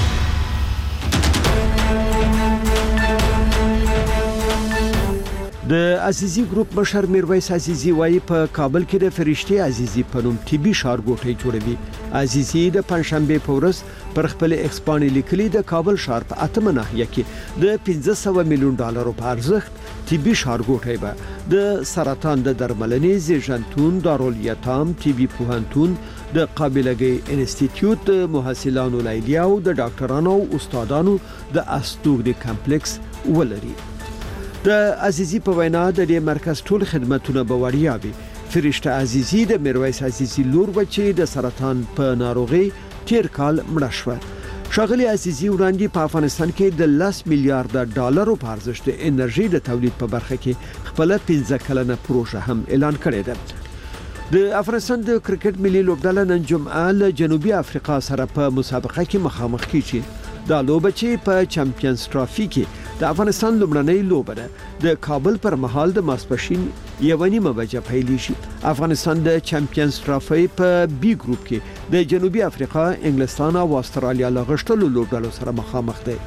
د د عزیزي ګروپ مشر میرویس عزیزي وایي په کابل کې د فرشتي عزیزي په نوم طبي ښارګوټی جوړوي. عزیزي د پنځشنبه په ورځ پر خپل ایکسپانی لیکلي د کابل ښار په اتمه ناحیه کې د پنځه سوه میلیون ډالرو په ارزښت طبي ښارګوټی به د سرطان د درملنې زیږنتون، دارالیتام، طبي پوهنتون، د قابلګۍ انسټیټیوټ، د محصلانو لیلیه او د ډاکټرانو او استادانو د استوګ کمپلیکس ولري. د عزیزي په وینا د دې مرکز ټول خدماتونه به وړیا وي. فرشته عزیزي د میرویس عزیزي لور بچي د سرطان په ناروغي تیر کال مړه شوه. ښاغلي عزیزي وړاندې په افغانستان کې د لس میلیارډ ډالرو په ارزښت د انرژي د تولید په برخه کې خپل پنځه کلنه پروژه هم اعلان کړې ده. د افغانستان د کرکټ ملي لوبډله نن جمعه له جنوبي افریقا سره په مسابقه کې مخامخ کیږي. دا لوبه چې په چمپیونز ټرافي کې د افغانستان لومړنۍ لوبه ده د کابل پر مهال د ماسپښین یو نیمه بجې پیلیږي. افغانستان د چمپیونز ټرافي په بي ګروپ کې د جنوبي افریقا، انګلستان او استرالیا له غشتلو لوبډلو سره مخامخ دی.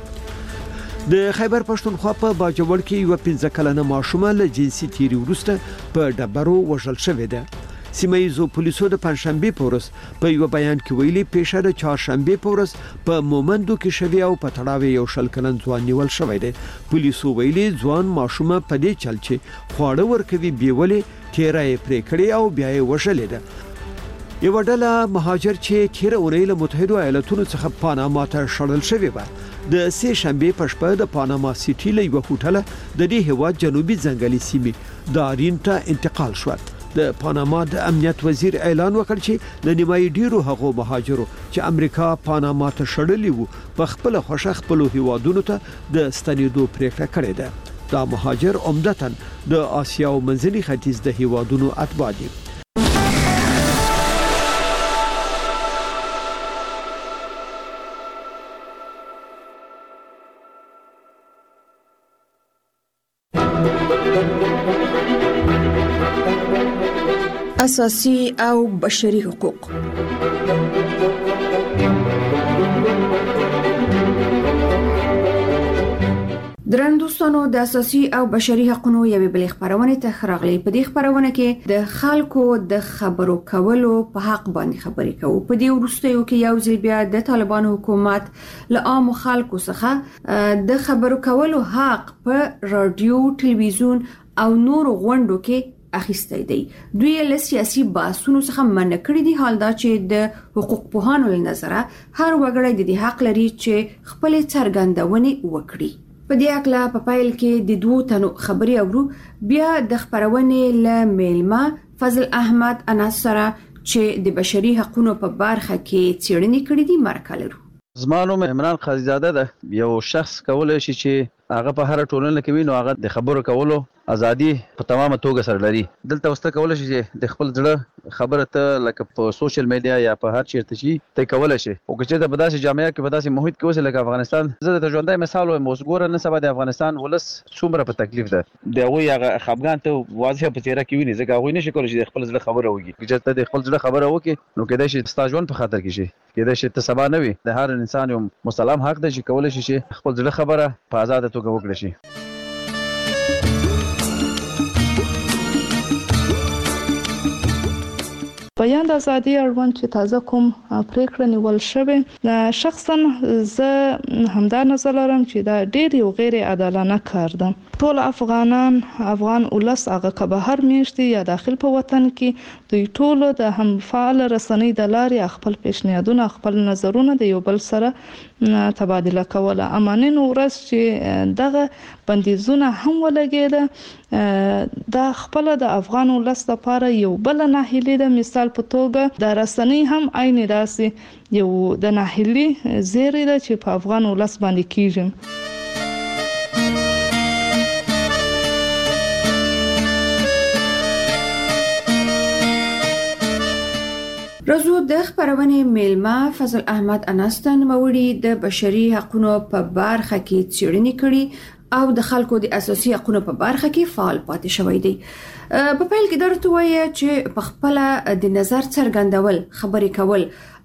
د خیبر پښتونخوا په باجوړ کې یو پنځه کلنه ماشومه له جنسي تیری وروسته په ډبرو وژل شوې ده. سیمه ییزو پولیسو د پنځشنبه په ورځ په یو بیان کې ویلي پیښه د چهارشنبه په ورځ په مومندو کې شوې او په تړاو یو شل کلن ځوان نیول شوی دی. پولیسو ویلي ځوان ماشومه په دې چل چې خواړه ورکوي بیولې تیرې پرې کړې او بیا یې وژلې ده. یو ډله مهاجر چې تیر اونۍ له متحده ایالاتونو څخه پاناما ته شړل شوی و د سه شنبه په شپه د پاناما سیټي له یو هوټل د دې هواد جنوبي ځنګلي سیمې دارین ته انتقال شو. د پاناما د امنیت وزیر اعلان وکړ چې د نیمای ډیرو هغو مهاجرو چې امریکا پاناما ته شړلي وو په خپل خوښه خپل هیوادونو ته د ستنېدو پریکړه کړې ده. دا مهاجر عمدتاً د آسیا او منځني ختیځ د هیوادونو اتباع دي. اساسي او بشري حقوق. درندوستانو د اساسي او بشري حقوقو یوې بلې خبرونه ته خراغلي. په دې خبرونه کې د خلکو د خبرو کولو په حق باندې خبرې کوو. په دې وروستیو کې یو ځل بیا د طالبانو حکومت له عام خلکو څخه د خبرو کولو حق په رادیو، ټلویزیون او نور غونډو کې اخیستی دی. دوی له سیاسي بحثونو څخه منع کړی دي. حال دا چې د حقوق پوهانو له نظره هر وګړی د دې حق لري چې خپل څرګندونې وکړي. په دې اړه په پایل کې د دوه تنو خبري اورو. بیا د خبرونې له میلمه فضل احمد انس سره چې د بشري حقوقو په برخه کې څېړنې کړې دي مرکه لرو. زما نوم عمران قاضیزاده ده. یو شخص کولای شي چې هغه په هر ټولنه کې وي نو هغه د خبرو کولو ازادي په تمامه توګه سره لري. دلته وسته کولای شي چې د خپل ځړه خبره ته لکه په سوشل میډیا یا په هر چیرته شي ته کولای شي. او چې د بداسي جامعه کې بداسي محیط کې اوسه لکه افغانستان زه د ژوندۍ مثال وایم. وسګوره نه سبا د افغانستان ولس څومره په تکلیف ده. د هغه هغه خپګان ته واضح په تیرا کې ویني ځکه هغه نشي کولای چې خپل ځړه خبره وکړي. چې ته د خپل ځړه خبره وکړي نو کېدای شي ستا ژوند په خطر کې شي. کېدای شي ته سبا نه وي. د هر انسان یو مسلم حق دی چې کولای شي چې خپل ځړه خبره په آزاد توګه وکړي شي. بیان د ازادي اړوند چې تازه کوم پریکړه نیول شوې، شخصا زه همدا نظر لرم چې دا ډېر یو غیر عادلانه کار ده. ټول افغانان افغان ولس هغه که بهر میشتي یا داخل په وطن کې دوی ټول د هم فعال رسنۍ د لارې خپل پیشنهادونه خپل نظرونه د یو بل سره تبادله کوله. امانین ورځ چې دغه بندیزونه هم ولګېده دا خپل د افغان ولس لپاره یو بل ناهیلي ده. مثال په توګه د رسنۍ هم عین داسې یو د ناهیلي زیری ده چې په افغان ولس باندې کیږي. رازو د خبرونې میلمه فضل احمد انستان موړي د بشري حقوقو په برخه کې څېړنې کړي او د خلکو د اساسي حقوقو په برخه کې فعال پاتې شوی دی. په پیل کې درته وایي چې په خپل د نظر څرګندول، خبرې کول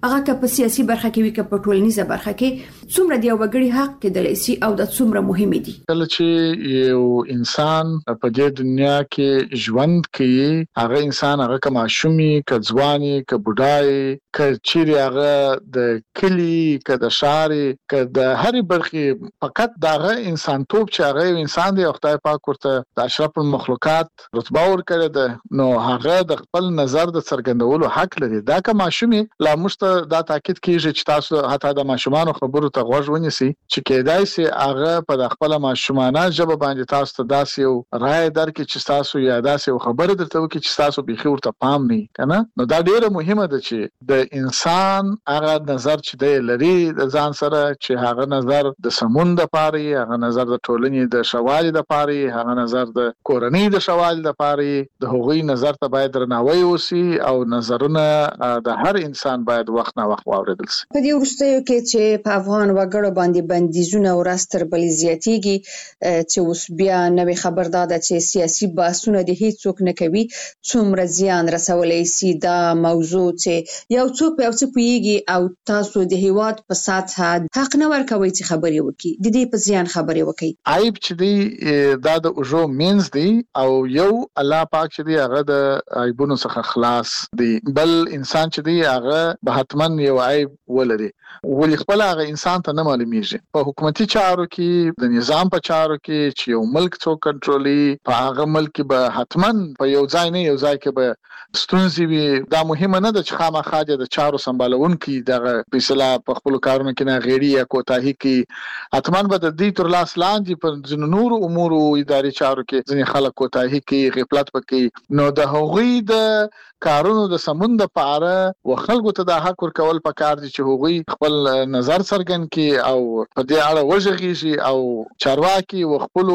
هغه که په سیاسي برخه کې وي که په ټولنیزه برخه کې څومره دی وګړي حق کېدلی شي او د څومره مهم دي. کله چې یو انسان په دې دنیا کې ژوند کوي هغه انسان هغه که ماشومي که ځواني که بوډای که چیرې هغه د کلی که د شاري که د هرې برخې فقط دغه انسان توپ چې هغه یو انسان دی او خدای پاک ورته د اشرف المخلوقات رتبه ورکړې ده نو هغه د خپل نظر د څرګندولو حق لري. دا که ماشومي لا موږ دا تاکید کیږي چې تاسو حتی د ماشومانو خبرو ته غوږ ونیسئ چې کېدای شي هغه په خپل ماشومانه ژبه باندې تاسو ته داسې یو رائے درکړي چې تاسو یا داسې یو خبره درته وکړي چې تاسو بيخي ورته پام نه کنه. نو دا ډیره مهمه ده چې د انسان هغه نظر چې دی لري د ځان سره چې هغه نظر د سمون د پاره هغه نظر د ټولنې د شوالي د پاره هغه نظر د کورنۍ د شوالي د پاره د هغوی نظر ته باید درناوی وسی او نظرونه د هر انسان باید وخت نه وخت واوریدل شي. په دې وروستیو کې چې په افغان وګړو باندې بندیزونه او راستر بل زیاتیږي چې اوس بیا نوې خبر داده چې سیاسي بحثونه د هیڅ څوک نه کوي څومره زیان رسولای شي دا موضوع چې یو څوک په څه پويږي او تاسو د هیواد په ساته حق نه ورکوي چې خبري وکړي د دې په زیان خبري وکړي. عیب چې دی دا د اوجو مینز دی او یو الله پاک چې دی هغه د عیبونو څخه خلاص دی بل انسان چې دی هغه به حتمن یو عیب ولري ولې خپل هغه انسان ته نه معلومیږي. په حکومتي چارو کې د نظام په چارو کې چې یو ملک څوک کنټرولي په هغه ملک به حتمن په یو ځای نه یو ځای کې به ستونزې وي. دا مهمه نه ده چې خامخا د چارو سمبالونکي دغه فیصله په خپل کارونو کې نه غیري یا کوتاهي کې حتمن به د دې تر لاس لاندې په ځینو نورو امور او اداري چارو کې ځینې خلک کوتاهي کې غفلت پکې نو د هغوی د کارونو د سمون د پاره و خلکو ته د حق ورکول پکار دي چې هغوی خپل نظر څرګند کړي او په دې اړه وژغېږي او چارواکي و خپل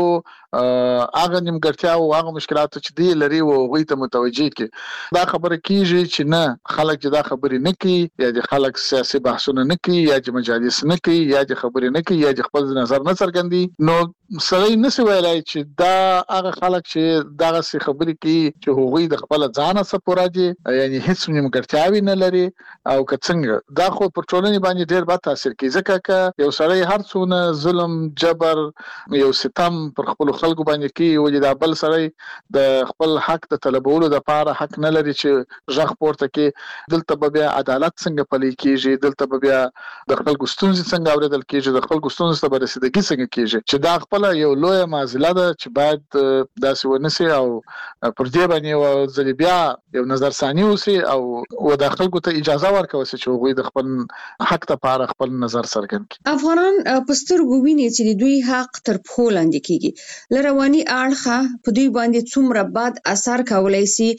هغه نیمګړتیا او هغه مشکلات چې دی لري او هغوی ته متوجي کړي. دا خبره کیږي چې نه خلک چې دا خبرې نه کوي یا د خلک سیاسي بحثونه نه کوي یا د مجالس نه کوي یا د خبرې نه کوي یا د خپل نظر نه څرګندي نو سړی نشي ویلای چې دا هغه خلک چې دغه څه خبرې کوي چې هغوی د خپل ځان څخه پوره دي یعنی هیڅ نیمګړتیاوي نه لري او که څنګه دا خو پر ټولنې باندې ډېر بد تاثیر کوي ځکه چې یو سړی هر څونه ظلم جبر یو ستم پر خپل خلکو باندې کوي او دا بل سړی د خپل حق د طلبولو لپاره حق نه لري چې ژغ پورته کوي. دلته به بیا عدالت څنګه پلي کیږي دلته به بیا د خلکو ستونزې څنګه اوریدل کیږي د خلکو ستونزې ته به رسیدګي څنګه کیږي چې دا خپل یو لوی معضله ده چې باید داسې ونسي او پر دې باندې یو ځل بیا یو نظر ثاني وسی او و د خلکو ته اجازه ورکوي چې هغوی د خپل حق لپاره خپل نظر څرګند کړي. افغانان په سترګو ویني چې د دوی حق تر پښو لاندې کیږي لرواني اړخه په دوی باندې څومره بد اثر کولای شي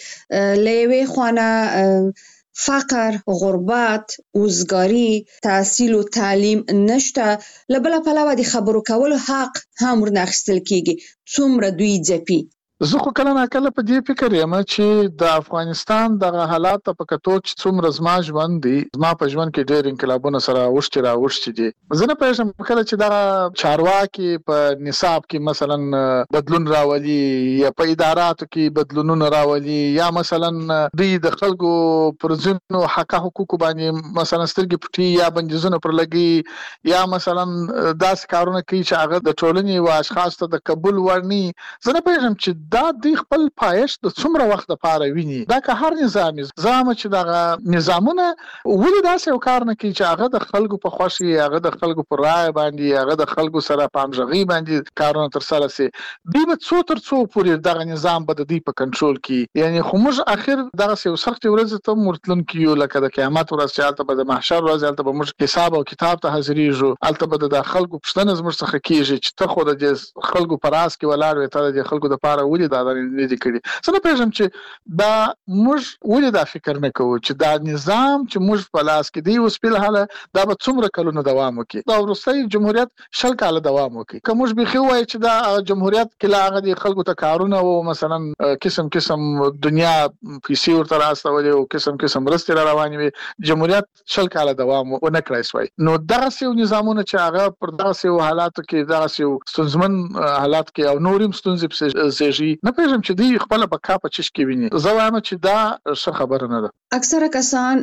لوي خوانه فقر، غربت، وزګاری، تحصیل او تعلیم نشته لبل پلوه د خبرو کولو حق هم ورناخستل کیږي څومره دوی ځپي. زه خو کله نه کله په دې فکر یم چې د افغانستان دغه حالات په کتو چې څومره زما ژوند دي زما په ژوند کې ډېر انقلابونه سره اوښتي را اوښتي دي. زه نه پوهېږم کله چې دغه چارواکي په نصاب کې مثلا بدلون راولي یا په اداراتو کې بدلونونه راولي یا مثلا دوی د خلکو پر ځینو حق حقوقو باندې مثلا سترګې پټي یا بندیزونه پر لګي یا مثلا داسې کارونه کوي چې هغه د ټولنې او اشخاص ته د قبول وړ نه. زه نه پوهېږم چې دا د خپل پایښت د څومره وخت لپاره ویني. دا که هر نظام زعما چې دغه نظامونه ولې داسې یو کار نه کوي چې هغه د خلکو په خوښي هغه د خلکو په رائے باندې هغه د خلکو سره په همغږي باندې کارونه تر سره سي دوی به څو تر څو پورې دغه نظام به د دوی په کنټرول کې یعنی خو موږ اخر دغه یو سخت ورځ ته مرتلون کیو لکه د قیامت ورځ چې البته به د محشر ورځ البته به موږ حساب او کتاب ته حاضرېږو البته به د خلکو پښتنه زموږ څخه کیږي چې ته خو د خلکو پر راس کې ولاړ وې ته د خلکو د پاره دا نه دي کړی. څه نه پېژنم چې دا موږ ولې دا فکر نه کوو چې دا نظام چې موږ په لاس کې دی اوس په حاله دا به څومره کلونه دوام وکړي. دا وروستی جمهوریت شل کاله دوام وکړي که موږ بيخي وایي چې دا جمهوریت کله هغه د خلکو ته کارونه او مثلا قسم قسم دنیا پیسې ورته راستولې او قسم قسم مرستې را روانې وي جمهوریت شل کاله دوام ونه کړی سوی. نو دغه یو نظامونه چې هغه پر دغه یو حالاتو کې دغه یو ستونزمن حالات کې او نورم ستونزې زیږي نه پېژم چې دوی خپل بقا په چش کې ویني. زه وایم چې دا ښه خبره نه ده. اکثره کسان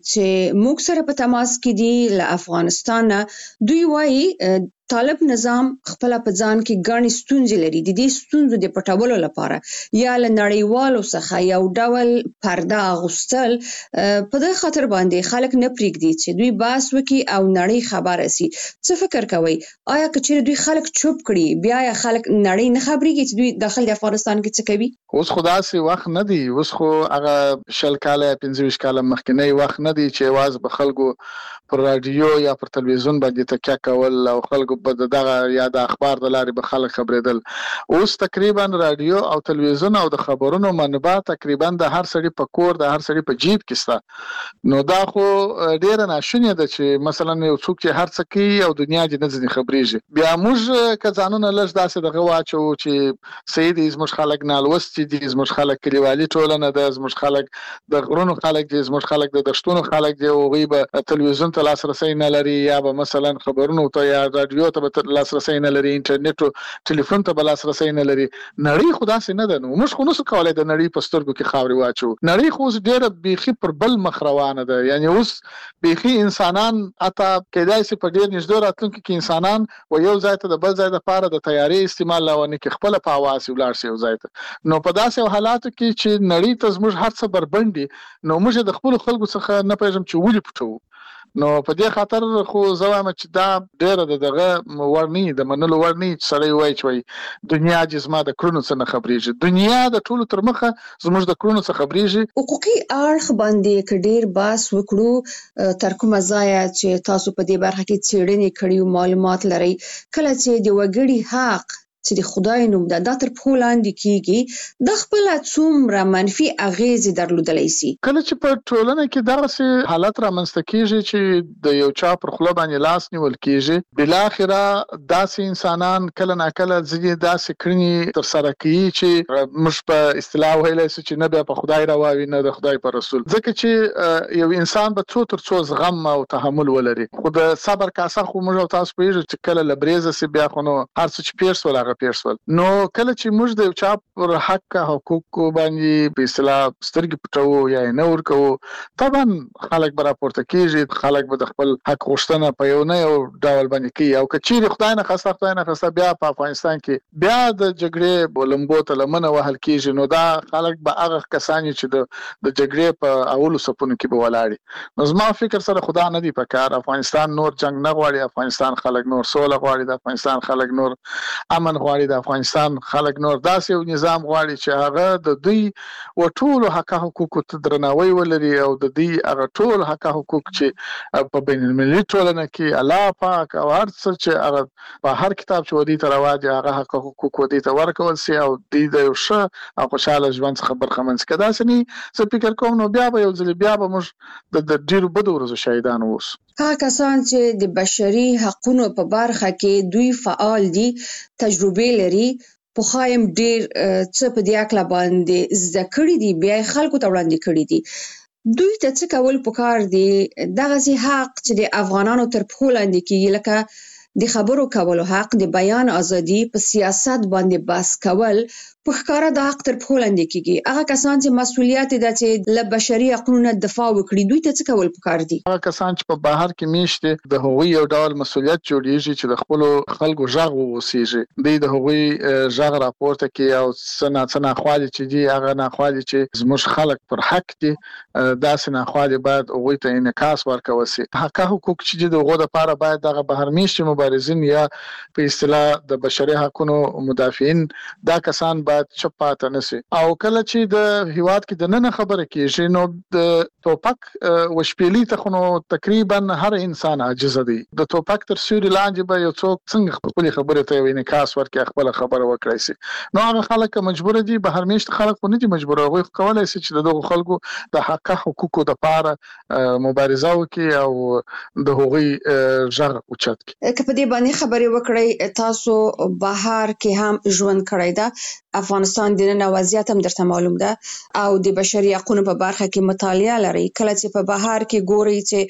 چې موږ سره په تماس کې دي له افغانستان دوی وایي طالب نظام خپل په ځان کې ګڼې ستونزې لري. د دې ستونزو د پټولو لپاره یا له نړیوالو څخه یو ډول پرده اغوستل په دې خاطر باندې خلک نه پریږدي چې دوی باس وکي او نړۍ خبره سي. څه فکر کوي؟ آیا کچېر دوی خلک چوپ کړي بیا یا خلک نړۍ نه خبريږي چې دوی داخل افغانستان کې څه کوي؟ اوس خدا سي وخت نه دی. اوس خو هغه شل کاله پنځه ویشت کاله مخکې وخت نه دی چې واز به خلکو پر رادیو یا پر تلویزیون باندې تکیه کول او خلکو په دغه یا د اخبار د لارې به خلک خبرېدل. اوس تقریبا رادیو او تلویزیون او د خبرونو منبع تقریبا د هر سړي په کور د هر سړي په جیب کې سته. نو دا خو ډیره ناشونې ده چې مثلا یو څوک چې هر څه کوي او دنیا دې نه ځنې خبرېږي. بیا موږ که ځانونه لږ داسې دغه واچو چې صحیح دي زموږ خلک نالوستي دي، زموږ خلک کلیوالي ټولنه ده، زموږ خلک د غرونو خلک دي، زموږ خلک د دشتونو خلک دي، هغوی به تلویزیون ته لاسرسی نه لري یا به مثلا خبرونو ته یا رادیو ته به لاسرسی نه لري، انټرنیټ او ټلیفون ته به لاسرسی نه لري. نړۍ خو داسې نه ده. نو موږ خو نسو کولی د نړۍ په سترګو کې خاورې واچو. نړۍ خو اوس ډېره بیخي پر بل مخ روانه ده. یعنی اوس بیخي انسانان حتی کیدای شي په ډېر نږدې راتلونکي کې انسانان و یو ځای ته د بل ځای دپاره د تیارې استعمال لاونه کې خپله په هوا سي ولاړ شي یو ځای ته. نو په داسې حالاتو کې چې نړۍ ته زموږ هر څه بربنډي، نو موږ د خپلو خلکو څخه نه پوهېږم چې ولې پټوو. نو په دې خاطر خو زه وایم چې دا ډېره د دغه وړ نه د منلو وړ نه چې سړی وایي چې وایي دنیا چې زما د کړنو څه نه خبرېږي. دنیا د ټولو تر مخه زموږ د کړنو څه خبرېږي. حقوقي اړخ باندې که ډېر بحث وکړو تر کومه ځایه چې تاسو په دې برخه کې څېړنې کړي او معلومات لرئ، کله چې د وګړي حق چې د خدای نوم ده دا تر پښو لاندې کیږي، د خپل څومره منفي اغیزې درلودلی شي. کله چې په ټولنه کې دغسې حالت رامنځته کیږي چې د یو چا پر خوله باندې لاس نیول کیږي، بالاخره داسې انسانان کله ناکله ځینې داسې کړنې ترسره کوي چې موږ په اصطلاح ویلی شو چې نه بیا په خدای رواوي نه د خدای په رسول. ځکه چې یو انسان به څو تر څو زغم او تحمل ولري. خو د صبر کاسه خو موږ او تاسو پوهېږو چې کله له بریزه سي بیا خو نو هر څه چې پېر سول هغه پېر سول. نو کله چې موږ د یو چا پر حق حقوقو باندې په اصطلاح سترګې پټوو یا یې نه ورکوو، طبعا خلک به راپورته کېږي، خلک به د خپل حق غوښتنه په یو نه یو ډول باندې کوي. او که چیرې خدای نخواسته خدای نخواسته بیا په افغانستان کې بیا د جګړې لمبو ته لمنه وهل کېږي، نو دا خلک به هغه کسان چې د د جګړې په اولو صفونو کې به ولاړي. نو زما فکر سره خدا نه دی په کار. افغانستان نور جنگ نه غواړي، افغانستان خلک نور سوله غواړي، د افغانستان خلک نور امن غواړي، د افغانستان خلک نور داسې یو نظام غواړي چې هغه د دوی و ټولو حق حقوقو ته درناوی ولري او د دوی هغه ټول حق حقوق چې په بین المللي ټولنه کې الله پاک او هر څه چې هغه په هر کتاب چې ودی ته رواج هغه حق حقوق ودی ته ورکول سي او دوی د یو ښه او خوشاله ژوند څخه برخمن سي. که داسې نه زه فکر کوم نو بیا به یو ځل بیا به موږ د ډېرو بدو ورځو شاهدان اوسو. هغه کسان چې د بشري حقوقو په برخه کې دوی فعال دي، تجربه لري، په خایم ډیر څه په دې اکلا باندې زده کړی دي، بیا خلکو ته وړاندې کړی دي، دوی ته څه کول پکار دي؟ دغه حق چې د افغانانو تر پښو لاندې کیږي، لکه د خبرو کولو حق، د بیان ازادي، په سیاست باندې بحث کول، په ښکاره د حق تر پښو لاندې کیږي. هغه کسان چې مسؤلیت ده چې له بشري حقوقو دفاع وکړي، دوی ته څه کول پکار دي؟ هغه کسان چې په بهر کې میشته د هغوی یو ډول مسؤلیت جوړیږي چې د خپل خلکو غږ ووسیږي، دوی د هغوی غږ راپورته کوي او څه نه څه ناخوالې چې دي هغه ناخوالې چې زموږ خلک پر حق دي داسې ناخوالې باید هغوی ته انعکاس ورکول سي. حق حقوق چې دي د هغو دپاره باید دغه بهر میشتي مبارزین یا په اصطلاح د بشري حقونو مدافعین دا کسان باید چپ پاتې نه سي. او کله چې د هیواد کې د نن خبره کېږي نو د توپک وشپېلي ته خو نو تقریبا هر انسان عاجز دی. د توپک تر سیوري لاندې به یو څوک څنګه خپلې خبرې ته یو انعکاس ورکړي، خپله خبره وکړی سي. نو هغه خلک مجبوره دي، بهر میشت خلک خو نه دي مجبوره، هغوی کولی سي چې د دغو خلکو د حق حقوقو دپاره مبارزه وکړي او د هغوی غږ اوچت کړي. که په دې باندې خبرې وکړئ، تاسو بهر کې هم ژوند کړی ده، افغانستان د نن وضعیت هم درته معلوم ده او د بشري حقوقو په برخه کې مطالعه لري. کله چې په بهر کې ګوري چې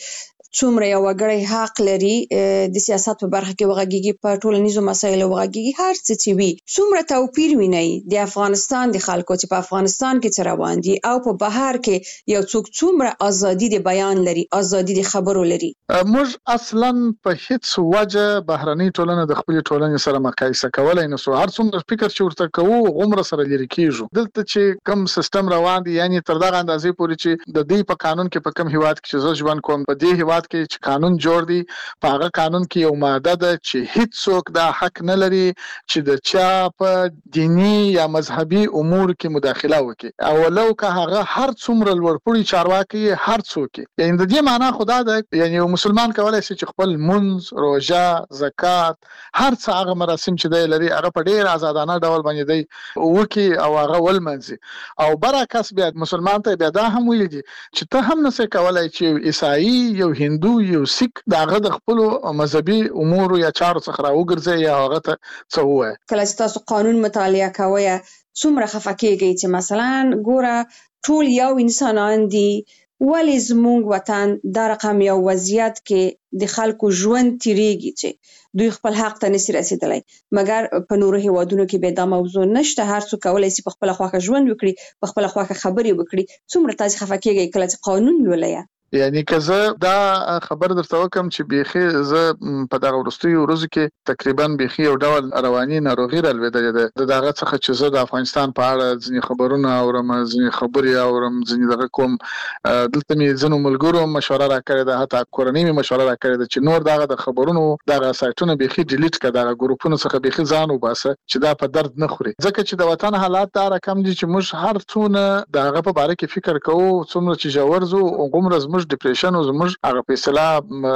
څومره یو وګړی حق لري د سیاست په برخه کې وغږیږي، په ټولنیزو مسایلو وغږیږي، هر څه چې وي. څومره توپیر ویني د افغانستان د خلکو چې په افغانستان کې څه روان دي او په بهر کې یو څوک څومره ازادي د بیان لري، ازادي د خبرو لري. موږ اصلا په هیڅ وجه بهرنۍ ټولنه د خپل ټولنې سره مقایسه کولای نه سو. هر څومره فکر چې ورته کوو غومره سره لري کیږو. دلته چې کم سیستم روان دي، یعنی تر دغه اندازې پورې چې د دې په قانون کې په کم هیواد کې چې زه ژوند کوم، په دې هیواد کې چې قانون جوړ دی، په هغه قانون کې یو ماده ده چې هیڅ څوک دا حق نه لري چې د چا په دینی یا مذهبي امور کې مداخله وکړي، او لو که هغه هر څومره لوړپوړي چارواکي هر څوک. یعنی د دې معنا خدا ده، یعنی یو مسلمان کولای شي چې خپل منځ، روژه، زکات، هر څه هغه مراسم چې دی لري هغه په ډیر آزادانه ډول باندې دی وکي او هغه ولمنځي. او برعکس بیا مسلمان ته بیا دا هم ویل دي چې ته هم نسې کولای چې عیسائی، یو هندو، یو سیک داغه د خپل مذهبي امور یا چارو څخه راوګرځي یا هغه ته څه وایي. کله چې تاسو قانون مطالعه کوئ څومره خفه کیږئ چې مثلا ګوره ټول یو انسانان دي، ولی زمونږ وطن دا رقم یو وضعیت کې د خلکو ژوند تیریږي چې دوی خپل حق ته نشي رسیدلی، مګر په نورو هیوادونو کې به دا موضوع نشته. هر څوک کولای شي په خپل خواخه ژوند وکړي، په خپل خواخه خبرې وکړي. څومره تاسو خفه کیږئ کله چې قانون لولئ؟ یعنی که زه دا خبر درته وکم چې بیخي زه په دغه وروستیو ورځو کې تقریبا بیخي یو ډول رواني ناروغي رالوېدلې ده. د دغه څخه چې زه د افغانستان په اړه ځینې خبرونه اورم، ځینې خبرې اورم، ځینې دغه کوم. دلته مې ځینو ملګرو مشوره راکړې ده، حتی کورنۍ مې مشوره راکړې ده چې نور دغه د خبرونو دغه سایټونه بیخي ډیلیټ کړه، دغه ګروپونو څخه بیخي ځان وباسه چې دا په درد نه خوري. ځکه چې د وطن حالات دا رقم دي چې موږ هر څونه دغه په باره کې فکر کوو، څومره چې ژور ځو هغومره زموږ ډیپریشن او زموږ هغه په اصطلاح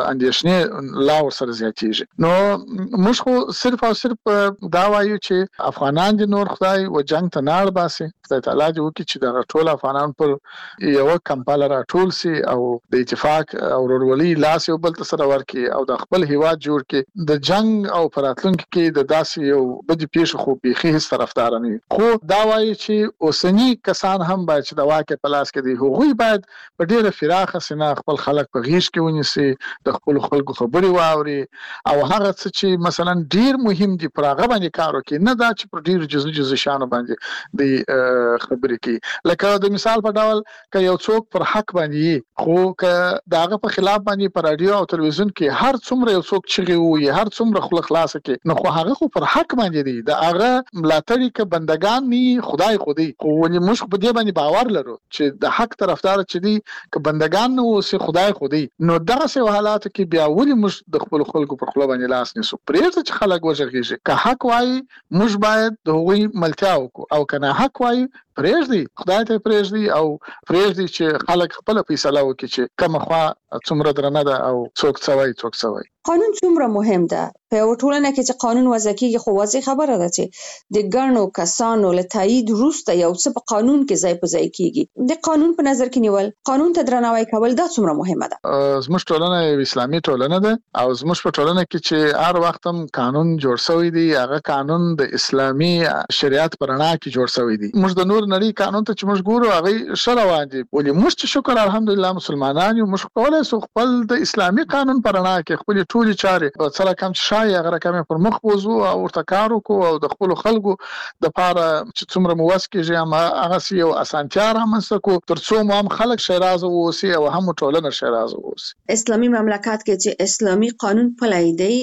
اندېښنې لا ورسره زیاتېږي. نو موږ خو صرف او صرف دا وایو چې افغانان دي نور خدای و جنگ ته نه اړباسي، خدای تعالی دې وکړي چې دغه ټول افغانان پر یوه کمپاله راټول سي او د اتفاق او ورورولۍ لاس یو بل ته سره ورکړي او د خپل هیواد جوړ کړي. د جنگ او په راتلونکي کې د داسې یو بدې پیښې خو بیخي هېڅ طرفدار نه وي. خو دا وایي چې اوسني کسان هم باید چې د واکې په لاس کې دي، هغوی باید په ډېره پراخه سینه خپل خلک په غیږ کې ونیسي، د خپل خلکو خبرې واوري او هغه څه چې مثلا ډیر مهم دي پر هغه باندې کار وکړي، نه دا چې پر ډیر جزئی جزئی شانو باندې د خبرې کوي. لکه د مثال په ډول که یو څوک پر حق باندې خو که داغه په خلاف باندې پر رادیو او تلویزیون کې هر څومره یو څوک چغي وي، هر څومره خلک خلاص کړي، نو خو هغه خو پر حق باندې دی، د هغه ملاتړي ک بندگان ني خدای خودي. خو ولې موږ په دې باندې باور لرو چې د حق طرفدار چې دي ک بندگان نو سي خدای خودي. نو دغه څه حالات کې بیا ولې موږ د خپل خلکو پر خپل باندې لاس نیسو؟ پرېږده چې خلک وژغېږي. که حق وایي موږ باید د هغوی ملتیا وکړو، او که نه حق وایي پرېږدي خدای ته پرېږدي او پرېږدي چې خلک خپله فیصله وکړي چې کومه خوا څومره درنه ده او څوک څه وایي څوک څه وایي. قانون څومره مهم ده په یو ټولنه کې چې قانون وضع کیږي؟ خو واضح خبره ده چې د ګڼو کسانو له تایید وروسته یو څه په قانون کې ځای په ځای کیږي. د قانون په نظر کې نیول، قانون ته درناوی کول، دا څومره مهمه ده؟ زموږ ټولنه یو اسلامي ټولنه ده او زموږ په ټولنه کې چې هر وخت هم قانون جوړ شوی دی، هغه قانون د اسلامي شریعت په رڼا کې جوړ شوی دی. موږ د نور نړۍ قانون ته چې موږ ګورو هغه ښه روان دي، ولې موږ چې شکر الحمدلله مسلمانان یو، موږ کولی شو خپل د اسلامي قانون په رڼا کې خپلې ټولې چارې څه رقم چې شایي هغه رقم یې پر مخ بوځو او ورته کار وکړو او د خپلو خلکو دپاره چې څومره مو وس کېږي هم هغسې یو اسانتیا رامنځته کړو تر څو مو هم خلک ښېرازه واوسي او هم مو ټولنه ښېرازه واوسي. اسلامي مملکت کې چې اسلامي قانون پلی دی،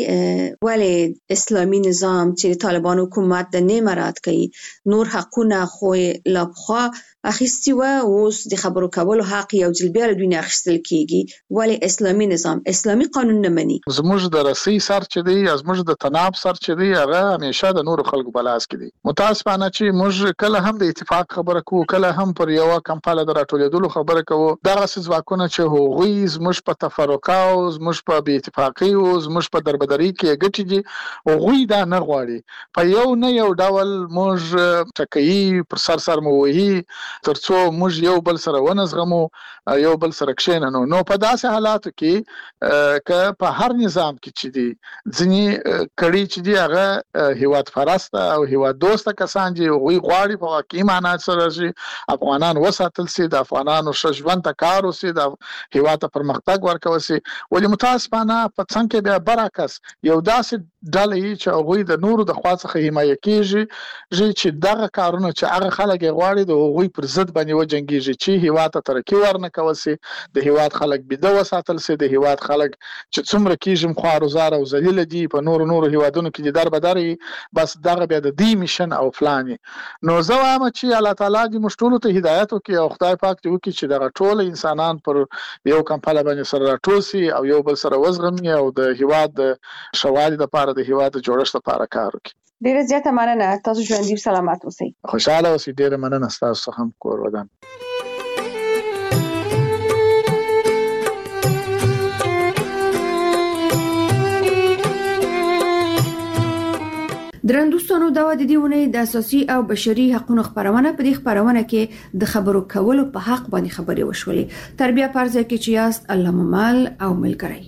ولې اسلامي نظام چې طالبان حکومت د نه مراعات کوي، نور حقونه خو لا پخوا اخیستي وه، اوس د خبرو کولو حق یو ځل بیا له دوی نه اخیستل کېږي، ولې اسلامي نظام اسلامي قانون نه مني؟ زموږ د رسۍ سر چې دی، زموږ د تناب سر چې دی، هغه همیشه د نورو خلکو په لاس کې دی. متاسفانه چې موږ کله هم د اتفاق خبره کوو، کله هم پر یوه کمپاله د راټولېدلو خبره کوو. دغسې ځواکونه چې هغوی زموږ په تفرقه او زموږ په بې اتفاقۍ او زموږ په دربدرۍ کې ګټې دي، هغوی دا نه غواړي. په یو نه یو ډول موږ ټکهیي پر سر سر سر مو وهي ترڅو موږ یو بل سره ونزغمو یو بل سره کښینو. نو په داسې حالاتو کې ک په هر نظام کې چې دي ځینی کړي چې دي هغه هیواد پرست او هیواد دوست کسان دي وی غواړي په واقعي معنا سره چې افغانان وساتل سي، د افغانانو شژوند ته کار وسي، د هیواد پرمختګ ورکوي سي. ولې متاسفانه په څنګه کې بیا برعکس یو داسې ډلې چې هغوی د نورو د خوا څخه حمایه کیږي چې دغه کارونه چې هغه خلک غواړي د هغوی پر ضد باندې وجنګیږي چې هیواد ته ترقی ورنکوي سي، د هیواد خلک بيده وساتل سي، د هیواد خلک چې څومره کیږم خوارزار او ذلیل دي په نورو نورو هیوادونو کې در بدري بس دغه بیا د دې میشن او پلان. نو زه وایم چې الله تعالی دې مشټولو ته هدایت وکړي او خدای پاک دې وکړي چې دغه ټول انسانان پر یو کمپاله باندې سره راټول سي او یو بل سره وزغمي او د هیواد د شوالي لپاره د هیواد د جوړښت لپاره کار وکړي. ډیره زیاته مننه. تاسو ژوندۍ سلامات اوسئ. خوشاله اوسئ. ډیره مننه تاسو هم کور ودان. درندوستانو دا د دې ونې د اساسي او بشري حقوقو خبرونه په دې خبرونه کې د خبرو کولو په حق باندې خبرې وشولې. تربیه پرځه کې چې یاست الله ممال او ملګری.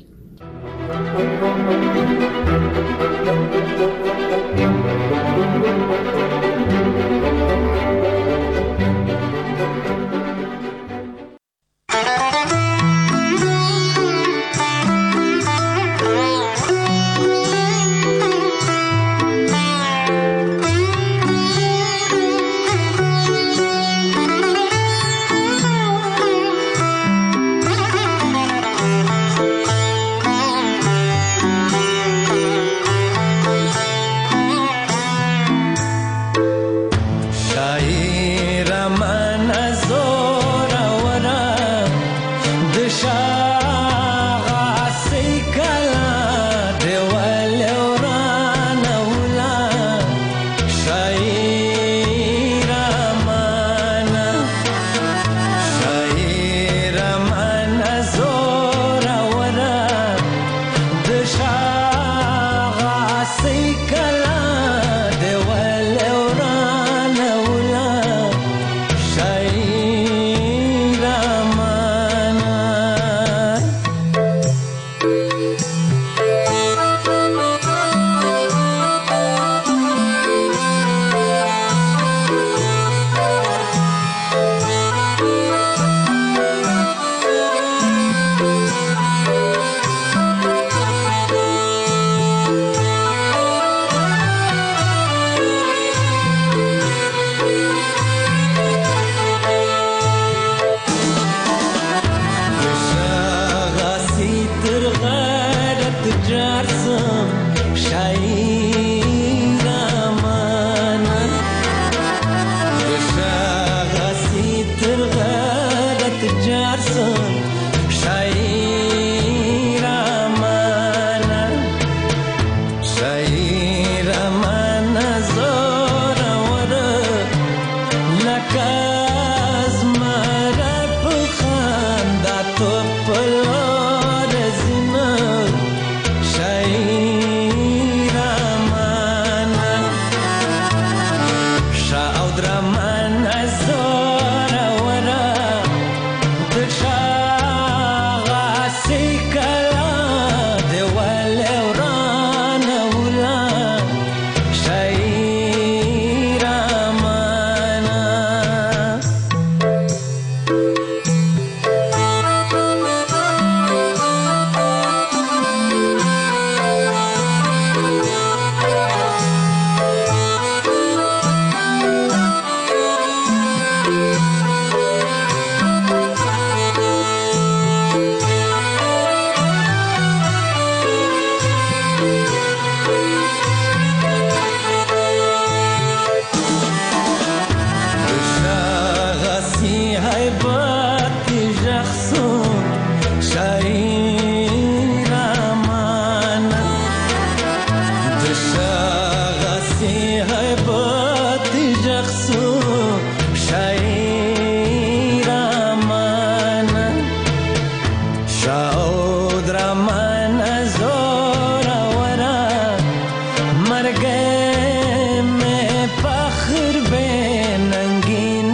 مرګ مې فخر به ننګین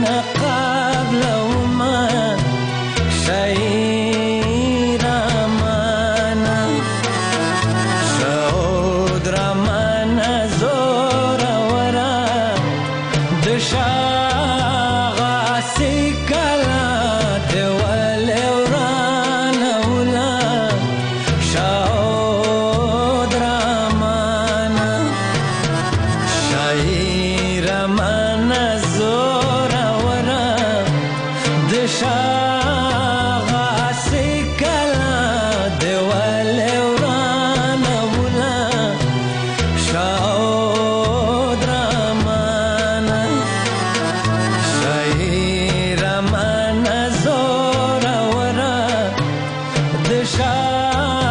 ګران